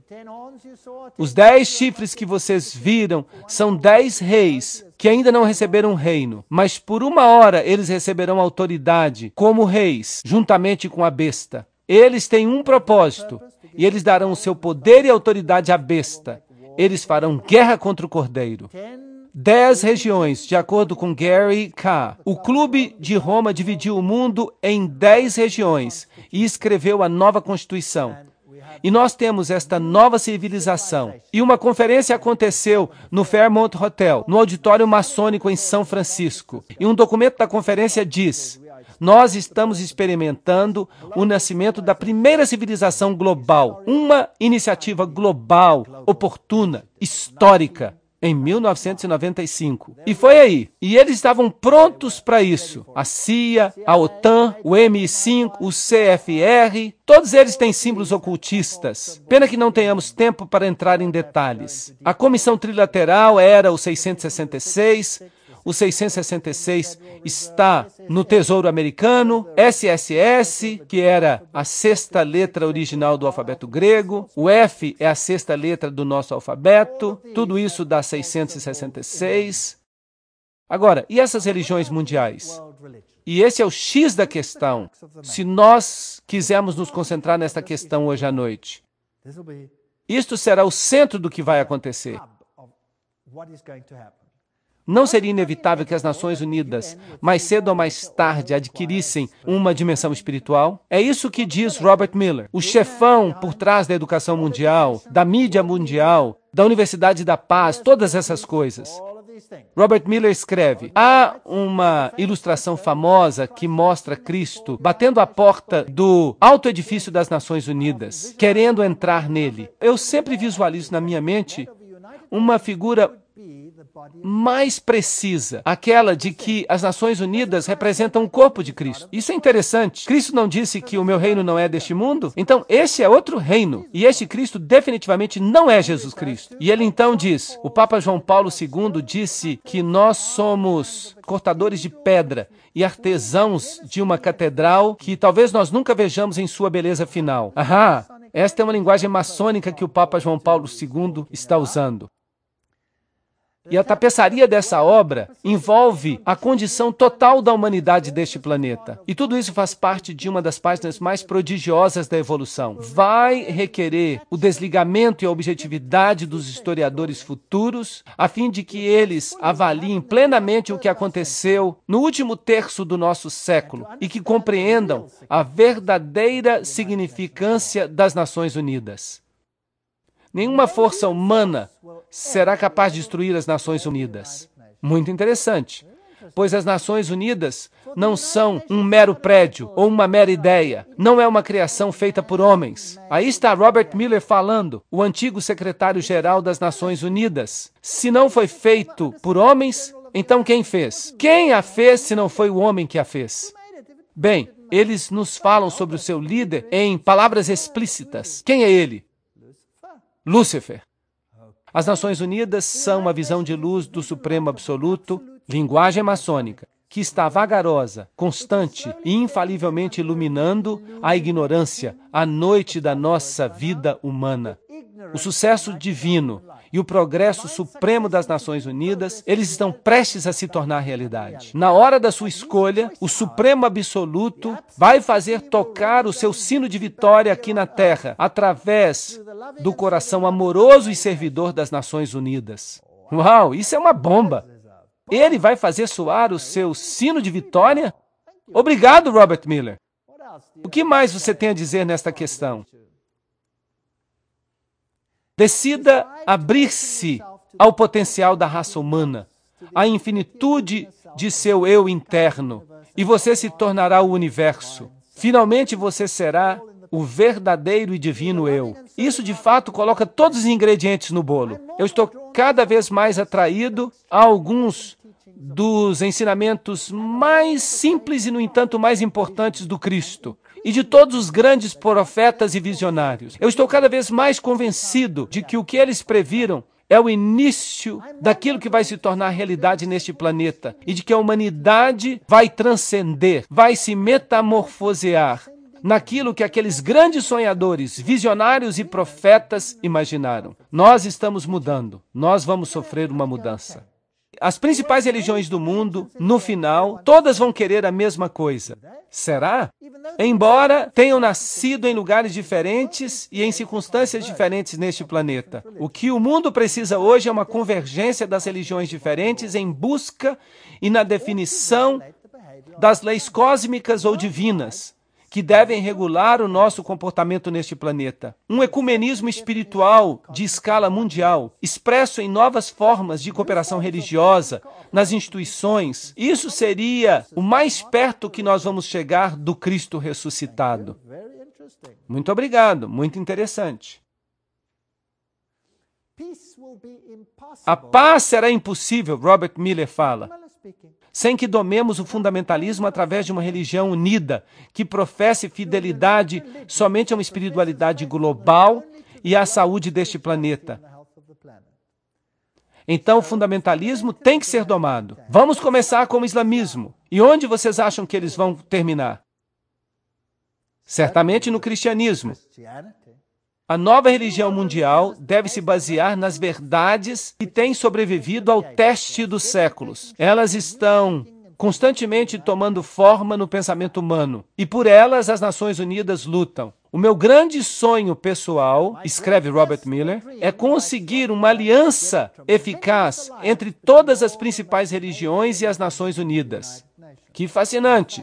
Os dez chifres que vocês viram são dez reis que ainda não receberam reino, mas por uma hora eles receberão autoridade como reis, juntamente com a besta. Eles têm um propósito, e eles darão o seu poder e autoridade à besta. Eles farão guerra contra o Cordeiro. Dez regiões, de acordo com Gary K. O Clube de Roma dividiu o mundo em dez regiões e escreveu a nova Constituição. E nós temos esta nova civilização. E uma conferência aconteceu no Fairmont Hotel, no auditório maçônico em São Francisco. E um documento da conferência diz: nós estamos experimentando o nascimento da primeira civilização global, uma iniciativa global, oportuna, histórica, em mil novecentos e noventa e cinco. E foi aí. E eles estavam prontos para isso. A C I A, a OTAN, o M I cinco, o C F R, todos eles têm símbolos ocultistas. Pena que não tenhamos tempo para entrar em detalhes. A Comissão Trilateral era o seiscentos e sessenta e seis, o seiscentos e sessenta e seis está no Tesouro Americano, S S S, que era a sexta letra original do alfabeto grego, o F é a sexta letra do nosso alfabeto, tudo isso dá seiscentos e sessenta e seis. Agora, e essas religiões mundiais? E esse é o X da questão, se nós quisermos nos concentrar nesta questão hoje à noite. Isto será o centro do que vai acontecer. Não seria inevitável que as Nações Unidas, mais cedo ou mais tarde, adquirissem uma dimensão espiritual? É isso que diz Robert Miller, o chefão por trás da educação mundial, da mídia mundial, da Universidade da Paz, todas essas coisas. Robert Miller escreve, há uma ilustração famosa que mostra Cristo batendo a porta do alto edifício das Nações Unidas, querendo entrar nele. Eu sempre visualizo na minha mente uma figura mais precisa, aquela de que as Nações Unidas representam o corpo de Cristo. Isso é interessante. Cristo não disse que o meu reino não é deste mundo? Então, esse é outro reino. E este Cristo definitivamente não é Jesus Cristo. E ele então diz, o Papa João Paulo segundo disse que nós somos cortadores de pedra e artesãos de uma catedral que talvez nós nunca vejamos em sua beleza final. Ahá, esta é uma linguagem maçônica que o Papa João Paulo segundo está usando. E a tapeçaria dessa obra envolve a condição total da humanidade deste planeta. E tudo isso faz parte de uma das páginas mais prodigiosas da evolução. Vai requerer o desligamento e a objetividade dos historiadores futuros, a fim de que eles avaliem plenamente o que aconteceu no último terço do nosso século e que compreendam a verdadeira significância das Nações Unidas. Nenhuma força humana será capaz de destruir as Nações Unidas. Muito interessante. pois as Nações Unidas não são um mero prédio ou uma mera ideia. Não é uma criação feita por homens. Aí está Robert Miller falando, o antigo secretário-geral das Nações Unidas. Se não foi feito por homens, então quem fez? Quem a fez se não foi o homem que a fez? Bem, eles nos falam sobre o seu líder em palavras explícitas. Quem é ele? Lúcifer. As Nações Unidas são uma visão de luz do Supremo Absoluto, linguagem maçônica, que está vagarosa, constante e infalivelmente iluminando a ignorância, a noite da nossa vida humana. O sucesso divino e o progresso supremo das Nações Unidas, eles estão prestes a se tornar realidade. Na hora da sua escolha, o Supremo Absoluto vai fazer tocar o seu sino de vitória aqui na Terra, através do coração amoroso e servidor das Nações Unidas. Uau, isso é uma bomba! Ele vai fazer soar o seu sino de vitória? Obrigado, Robert Miller. O que mais você tem a dizer nesta questão? Decida abrir-se ao potencial da raça humana, à infinitude de seu eu interno, e você se tornará o universo. Finalmente você será o verdadeiro e divino eu. Isso, de fato, coloca todos os ingredientes no bolo. Eu estou cada vez mais atraído a alguns dos ensinamentos mais simples e, no entanto, mais importantes do Cristo e de todos os grandes profetas e visionários. Eu estou cada vez mais convencido de que o que eles previram é o início daquilo que vai se tornar realidade neste planeta e de que a humanidade vai transcender, vai se metamorfosear naquilo que aqueles grandes sonhadores, visionários e profetas imaginaram. Nós estamos mudando, nós vamos sofrer uma mudança. As principais religiões do mundo, no final, todas vão querer a mesma coisa. Será? Embora tenham nascido em lugares diferentes e em circunstâncias diferentes neste planeta. O que o mundo precisa hoje é uma convergência das religiões diferentes em busca e na definição das leis cósmicas ou divinas que devem regular o nosso comportamento neste planeta. Um ecumenismo espiritual de escala mundial, expresso em novas formas de cooperação religiosa, nas instituições. Isso seria o mais perto que nós vamos chegar do Cristo ressuscitado. Muito obrigado, muito interessante. A paz será impossível, Robert Miller fala, sem que domemos o fundamentalismo através de uma religião unida, que professe fidelidade somente a uma espiritualidade global e à saúde deste planeta. Então, o fundamentalismo tem que ser domado. Vamos começar com o islamismo. E onde vocês acham que eles vão terminar? Certamente no cristianismo. A nova religião mundial deve se basear nas verdades que têm sobrevivido ao teste dos séculos. Elas estão constantemente tomando forma no pensamento humano, e por elas as Nações Unidas lutam. O meu grande sonho pessoal, escreve Robert Miller, é conseguir uma aliança eficaz entre todas as principais religiões e as Nações Unidas. Que fascinante!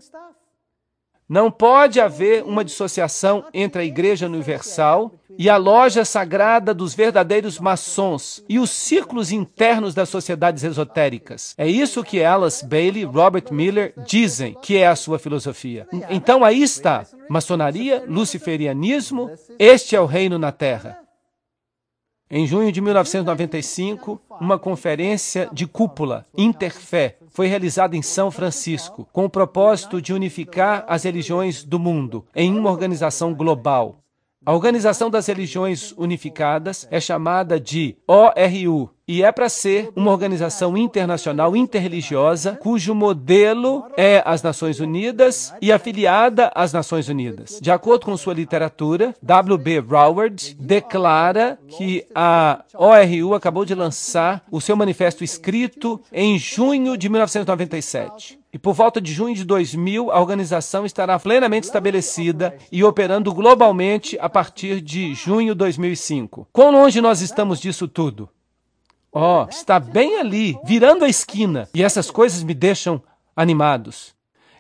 Não pode haver uma dissociação entre a Igreja Universal e a loja sagrada dos verdadeiros maçons e os círculos internos das sociedades esotéricas. É isso que Alice Bailey e Robert Miller dizem que é a sua filosofia. Então aí está, maçonaria, luciferianismo, este é o reino na Terra. Em junho de mil novecentos e noventa e cinco, uma conferência de cúpula, Interfé, foi realizada em São Francisco, com o propósito de unificar as religiões do mundo em uma organização global. A Organização das Religiões Unificadas é chamada de O R U e é para ser uma organização internacional interreligiosa cujo modelo é as Nações Unidas e afiliada às Nações Unidas. De acordo com sua literatura, W B Roward declara que a O R U acabou de lançar o seu manifesto escrito em junho de mil novecentos e noventa e sete. E por volta de junho de dois mil, a organização estará plenamente estabelecida e operando globalmente a partir de junho de dois mil e cinco. Quão longe nós estamos disso tudo? Ó, oh, está bem ali, virando a esquina. E essas coisas me deixam animados.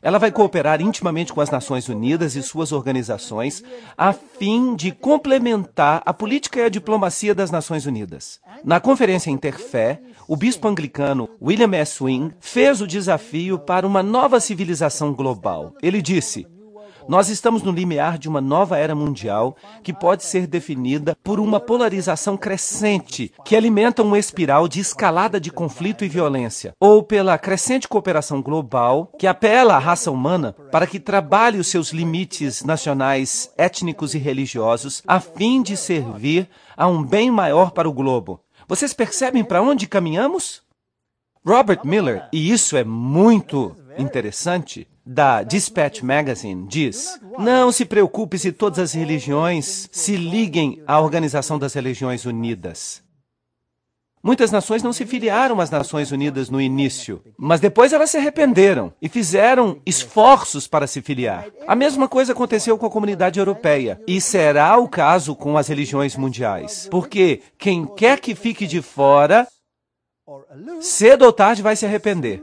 Ela vai cooperar intimamente com as Nações Unidas e suas organizações a fim de complementar a política e a diplomacia das Nações Unidas. Na Conferência Interfé, o bispo anglicano William S. Wing fez o desafio para uma nova civilização global. Ele disse: nós estamos no limiar de uma nova era mundial que pode ser definida por uma polarização crescente que alimenta uma espiral de escalada de conflito e violência, ou pela crescente cooperação global que apela à raça humana para que trabalhe os seus limites nacionais, étnicos e religiosos a fim de servir a um bem maior para o globo. Vocês percebem para onde caminhamos? Robert Miller, e isso é muito interessante, da Dispatch Magazine, diz: não se preocupe se todas as religiões se liguem à Organização das Religiões Unidas. Muitas nações não se filiaram às Nações Unidas no início, mas depois elas se arrependeram e fizeram esforços para se filiar. A mesma coisa aconteceu com a comunidade europeia, e será o caso com as religiões mundiais, porque quem quer que fique de fora, cedo ou tarde vai se arrepender.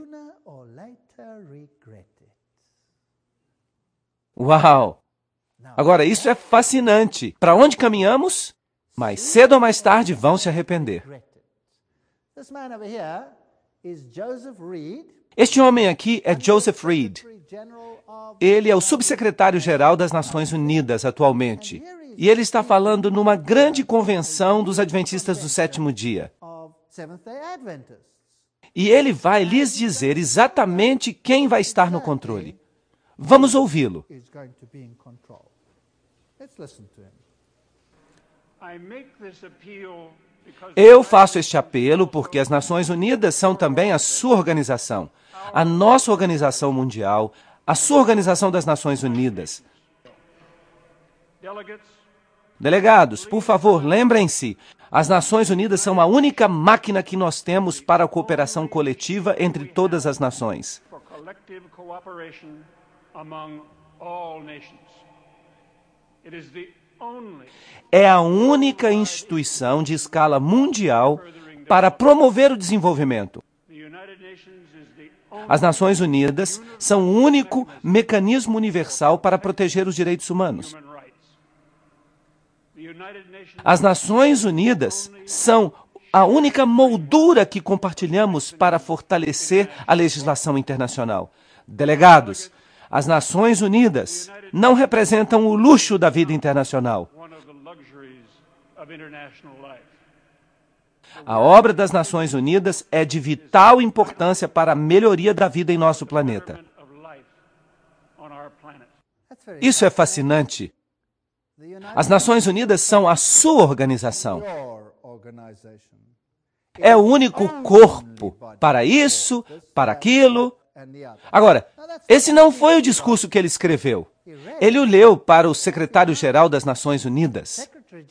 Uau! Agora, isso é fascinante. Para onde caminhamos? Mais cedo ou mais tarde vão se arrepender. Este homem aqui é Joseph Reed. Ele é o subsecretário-geral das Nações Unidas atualmente. E ele está falando numa grande convenção dos Adventistas do Sétimo Dia. E ele vai lhes dizer exatamente quem vai estar no controle. Vamos ouvi-lo. Eu faço este apelo porque as Nações Unidas são também a sua organização, a nossa organização mundial, a sua organização das Nações Unidas. Delegados, por favor, lembrem-se, as Nações Unidas são a única máquina que nós temos para a cooperação coletiva entre todas as nações. É a única instituição de escala mundial para promover o desenvolvimento. As Nações Unidas são o único mecanismo universal para proteger os direitos humanos. As Nações Unidas são a única moldura que compartilhamos para fortalecer a legislação internacional. Delegados, as Nações Unidas não representam o luxo da vida internacional. A obra das Nações Unidas é de vital importância para a melhoria da vida em nosso planeta. Isso é fascinante. As Nações Unidas são a sua organização. É o único corpo para isso, para aquilo. Agora, esse não foi o discurso que ele escreveu. Ele o leu para o secretário-geral das Nações Unidas.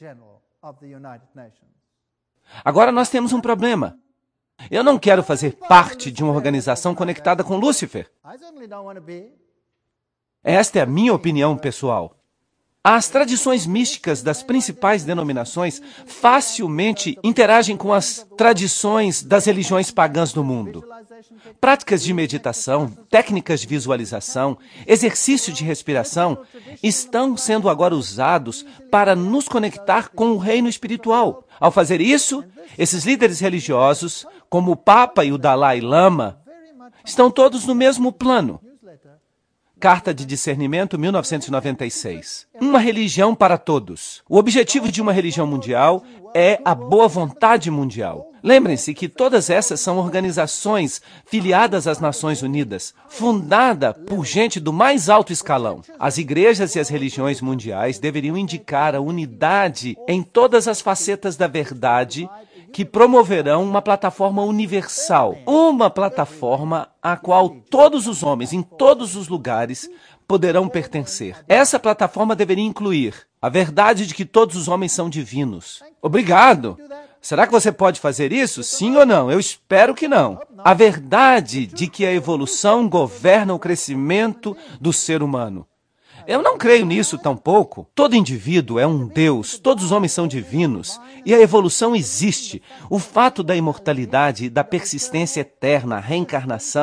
Agora nós temos um problema. Eu não quero fazer parte de uma organização conectada com Lúcifer. Esta é a minha opinião pessoal. As tradições místicas das principais denominações facilmente interagem com as tradições das religiões pagãs do mundo. Práticas de meditação, técnicas de visualização, exercício de respiração estão sendo agora usados para nos conectar com o reino espiritual. Ao fazer isso, esses líderes religiosos, como o Papa e o Dalai Lama, estão todos no mesmo plano. Carta de Discernimento, mil novecentos e noventa e seis. Uma religião para todos. O objetivo de uma religião mundial é a boa vontade mundial. Lembrem-se que todas essas são organizações filiadas às Nações Unidas, fundada por gente do mais alto escalão. As igrejas e as religiões mundiais deveriam indicar a unidade em todas as facetas da verdade que promoverão uma plataforma universal, uma plataforma à qual todos os homens, em todos os lugares, poderão pertencer. Essa plataforma deveria incluir a verdade de que todos os homens são divinos. Obrigado! Será que você pode fazer isso? Sim ou não? Eu espero que não. A verdade de que a evolução governa o crescimento do ser humano. Eu não creio nisso tampouco. Todo indivíduo é um Deus, todos os homens são divinos, e a evolução existe. O fato da imortalidade, da persistência eterna, a reencarnação,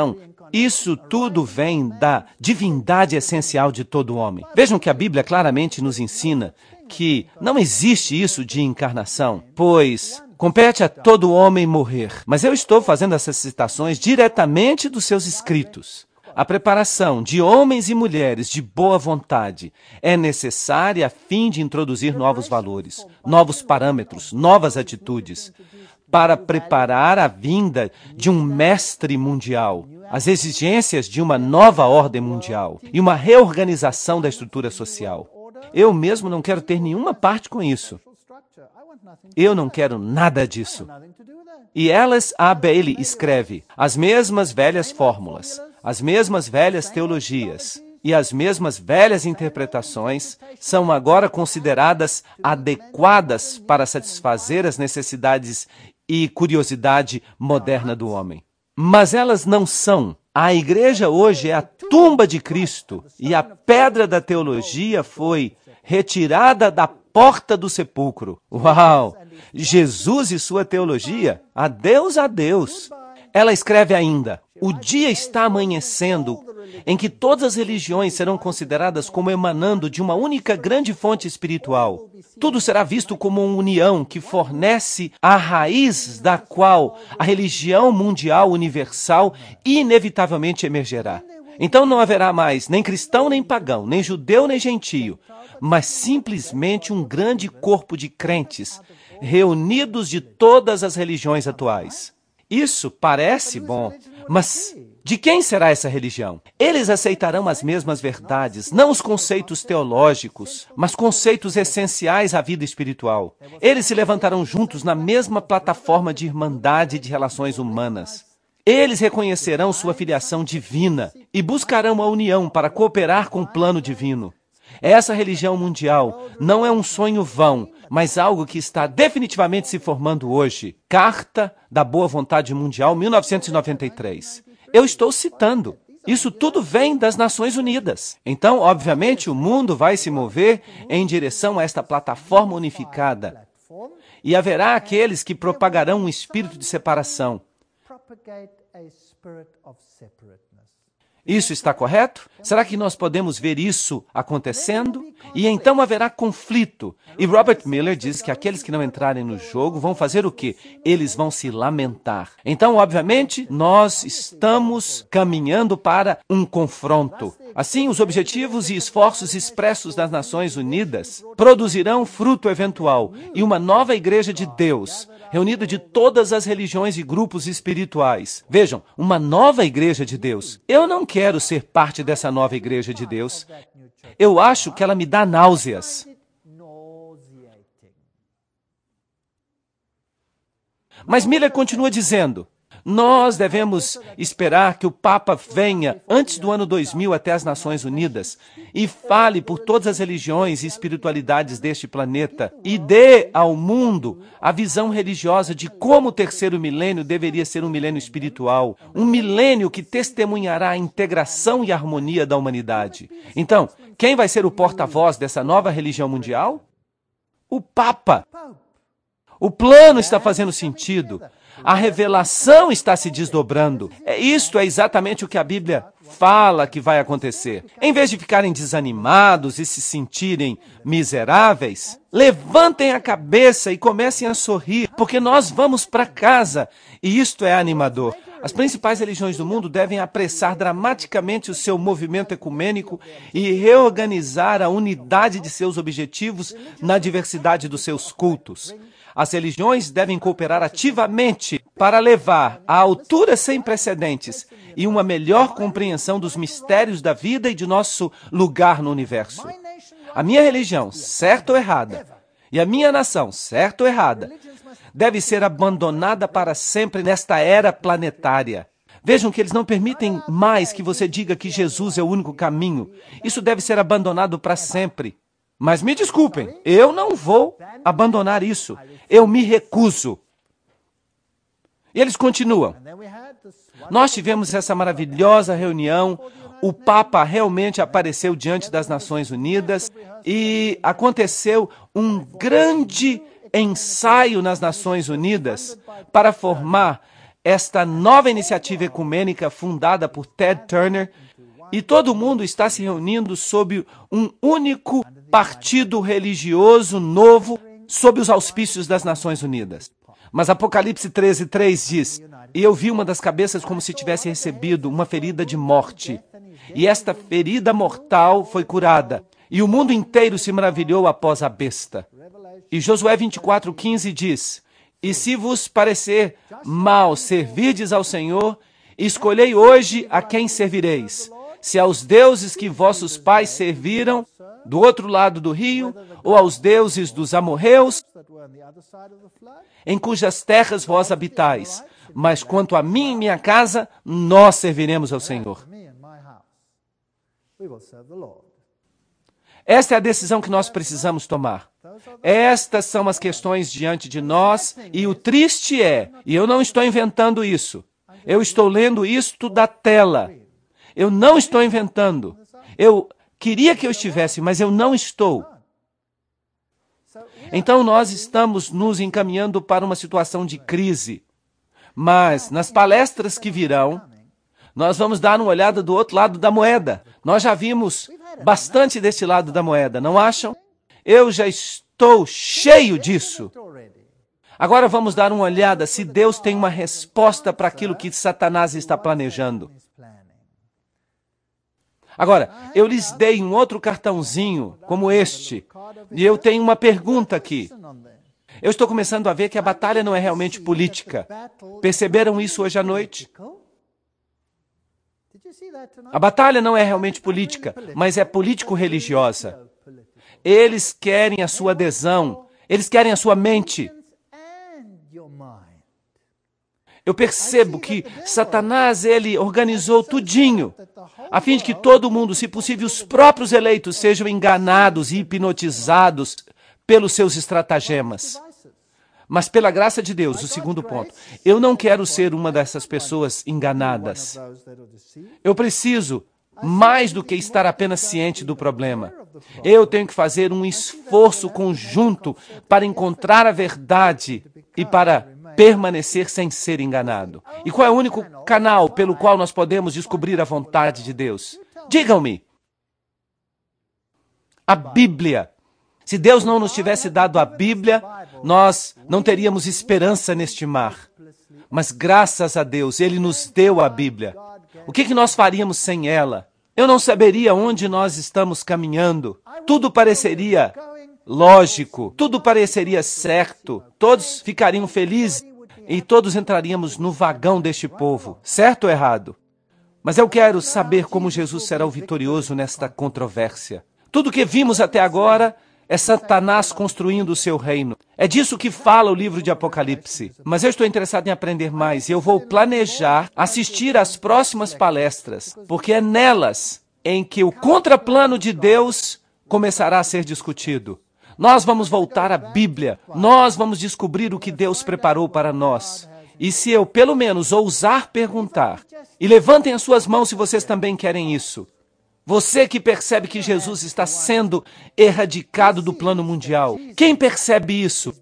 Isso tudo vem da divindade essencial de todo homem. Vejam que a Bíblia claramente nos ensina que não existe isso de encarnação, pois compete a todo homem morrer. Mas eu estou fazendo essas citações diretamente dos seus escritos. A preparação de homens e mulheres de boa vontade é necessária a fim de introduzir novos valores, novos parâmetros, novas atitudes, para preparar a vinda de um mestre mundial, as exigências de uma nova ordem mundial e uma reorganização da estrutura social. Eu mesmo não quero ter nenhuma parte com isso. Eu não quero nada disso. E Alice A. Bailey escreve: as mesmas velhas fórmulas, as mesmas velhas teologias e as mesmas velhas interpretações são agora consideradas adequadas para satisfazer as necessidades e curiosidade moderna do homem. Mas elas não são. A igreja hoje é a tumba de Cristo e a pedra da teologia foi retirada da porta do sepulcro. Uau! Jesus e sua teologia? Adeus, adeus. Ela escreve ainda: o dia está amanhecendo em que todas as religiões serão consideradas como emanando de uma única grande fonte espiritual. Tudo será visto como uma união que fornece a raiz da qual a religião mundial universal inevitavelmente emergerá. Então não haverá mais nem cristão nem pagão, nem judeu nem gentio, mas simplesmente um grande corpo de crentes reunidos de todas as religiões atuais. Isso parece bom, mas de quem será essa religião? Eles aceitarão as mesmas verdades, não os conceitos teológicos, mas conceitos essenciais à vida espiritual. Eles se levantarão juntos na mesma plataforma de irmandade de relações humanas. Eles reconhecerão sua filiação divina e buscarão a união para cooperar com o plano divino. Essa religião mundial não é um sonho vão, mas algo que está definitivamente se formando hoje. Carta da Boa Vontade Mundial, mil novecentos e noventa e três. Eu estou citando. Isso tudo vem das Nações Unidas. Então, obviamente, o mundo vai se mover em direção a esta plataforma unificada. E haverá aqueles que propagarão um espírito de separação. Isso está correto? Será que nós podemos ver isso acontecendo? E então haverá conflito. E Robert Miller diz que aqueles que não entrarem no jogo vão fazer o quê? Eles vão se lamentar. Então, obviamente, nós estamos caminhando para um confronto. Assim, os objetivos e esforços expressos das Nações Unidas produzirão fruto eventual e uma nova igreja de Deus, reunida de todas as religiões e grupos espirituais. Vejam, uma nova igreja de Deus. Eu não quero ser parte dessa nova igreja de Deus. Eu acho que ela me dá náuseas. Mas Miller continua dizendo: nós devemos esperar que o Papa venha antes do ano dois mil até as Nações Unidas e fale por todas as religiões e espiritualidades deste planeta e dê ao mundo a visão religiosa de como o terceiro milênio deveria ser um milênio espiritual, um milênio que testemunhará a integração e a harmonia da humanidade. Então, quem vai ser o porta-voz dessa nova religião mundial? O Papa. O plano está fazendo sentido. A revelação está se desdobrando. É, isto é exatamente o que a Bíblia fala que vai acontecer. Em vez de ficarem desanimados e se sentirem miseráveis, levantem a cabeça e comecem a sorrir, porque nós vamos para casa. E isto é animador. As principais religiões do mundo devem apressar dramaticamente o seu movimento ecumênico e reorganizar a unidade de seus objetivos na diversidade dos seus cultos. As religiões devem cooperar ativamente para levar a alturas sem precedentes e uma melhor compreensão dos mistérios da vida e de nosso lugar no universo. A minha religião, certa ou errada, e a minha nação, certa ou errada, deve ser abandonada para sempre nesta era planetária. Vejam que eles não permitem mais que você diga que Jesus é o único caminho. Isso deve ser abandonado para sempre. Mas me desculpem, eu não vou abandonar isso. Eu me recuso. E eles continuam. Nós tivemos essa maravilhosa reunião. O Papa realmente apareceu diante das Nações Unidas e aconteceu um grande ensaio nas Nações Unidas para formar esta nova iniciativa ecumênica fundada por Ted Turner, e todo mundo está se reunindo sob um único partido religioso novo, sob os auspícios das Nações Unidas. Mas Apocalipse treze, três diz: e eu vi uma das cabeças como se tivesse recebido uma ferida de morte. E esta ferida mortal foi curada. E o mundo inteiro se maravilhou após a besta. E Josué vinte e quatro, quinze diz: e se vos parecer mal servirdes ao Senhor, escolhei hoje a quem servireis. Se aos deuses que vossos pais serviram do outro lado do rio, ou aos deuses dos amorreus, em cujas terras vós habitais. Mas quanto a mim e minha casa, nós serviremos ao Senhor. Esta é a decisão que nós precisamos tomar. Estas são as questões diante de nós, e o triste é, e eu não estou inventando isso, eu estou lendo isto da tela. Eu não estou inventando. Eu queria que eu estivesse, mas eu não estou. Então nós estamos nos encaminhando para uma situação de crise. Mas nas palestras que virão, nós vamos dar uma olhada do outro lado da moeda. Nós já vimos bastante deste lado da moeda, não acham? Eu já estou cheio disso. Agora vamos dar uma olhada se Deus tem uma resposta para aquilo que Satanás está planejando. Agora, eu lhes dei um outro cartãozinho, como este, e eu tenho uma pergunta aqui. Eu estou começando a ver que a batalha não é realmente política. Perceberam isso hoje à noite? A batalha não é realmente política, mas é político-religiosa. Eles querem a sua adesão, eles querem a sua mente. Eu percebo que Satanás, ele organizou tudinho, a fim de que todo mundo, se possível, os próprios eleitos, sejam enganados e hipnotizados pelos seus estratagemas. Mas pela graça de Deus, o segundo ponto, eu não quero ser uma dessas pessoas enganadas. Eu preciso, mais do que estar apenas ciente do problema, eu tenho que fazer um esforço conjunto para encontrar a verdade e para permanecer sem ser enganado. E qual é o único canal pelo qual nós podemos descobrir a vontade de Deus? Digam-me. A Bíblia. Se Deus não nos tivesse dado a Bíblia, nós não teríamos esperança neste mar. Mas graças a Deus, Ele nos deu a Bíblia. O que, que nós faríamos sem ela? Eu não saberia onde nós estamos caminhando. Tudo pareceria lógico, tudo pareceria certo. Todos ficariam felizes e todos entraríamos no vagão deste povo. Certo ou errado? Mas eu quero saber como Jesus será o vitorioso nesta controvérsia. Tudo que vimos até agora é Satanás construindo o seu reino. É disso que fala o livro de Apocalipse. Mas eu estou interessado em aprender mais e eu vou planejar assistir às próximas palestras, porque é nelas em que o contraplano de Deus começará a ser discutido. Nós vamos voltar à Bíblia. Nós vamos descobrir o que Deus preparou para nós. E se eu, pelo menos, ousar perguntar, e levantem as suas mãos se vocês também querem isso. Você que percebe que Jesus está sendo erradicado do plano mundial. Quem percebe isso?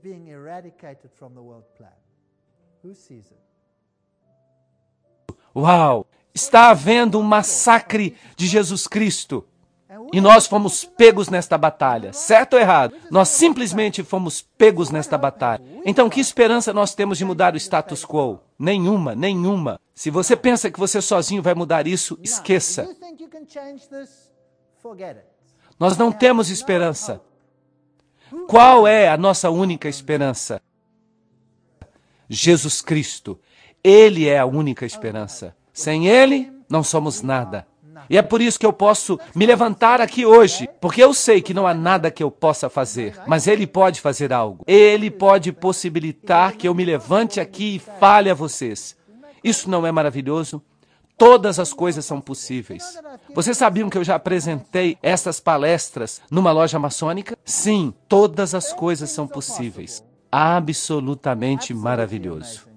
Uau! Está havendo um massacre de Jesus Cristo. E nós fomos pegos nesta batalha. Certo ou errado? Nós simplesmente fomos pegos nesta batalha. Então, que esperança nós temos de mudar o status quo? Nenhuma, nenhuma. Se você pensa que você sozinho vai mudar isso, esqueça. Nós não temos esperança. Qual é a nossa única esperança? Jesus Cristo. Ele é a única esperança. Sem Ele, não somos nada. E é por isso que eu posso me levantar aqui hoje, porque eu sei que não há nada que eu possa fazer, mas Ele pode fazer algo. Ele pode possibilitar que eu me levante aqui e fale a vocês. Isso não é maravilhoso? Todas as coisas são possíveis. Vocês sabiam que eu já apresentei essas palestras numa loja maçônica? Sim, todas as coisas são possíveis. Absolutamente maravilhoso.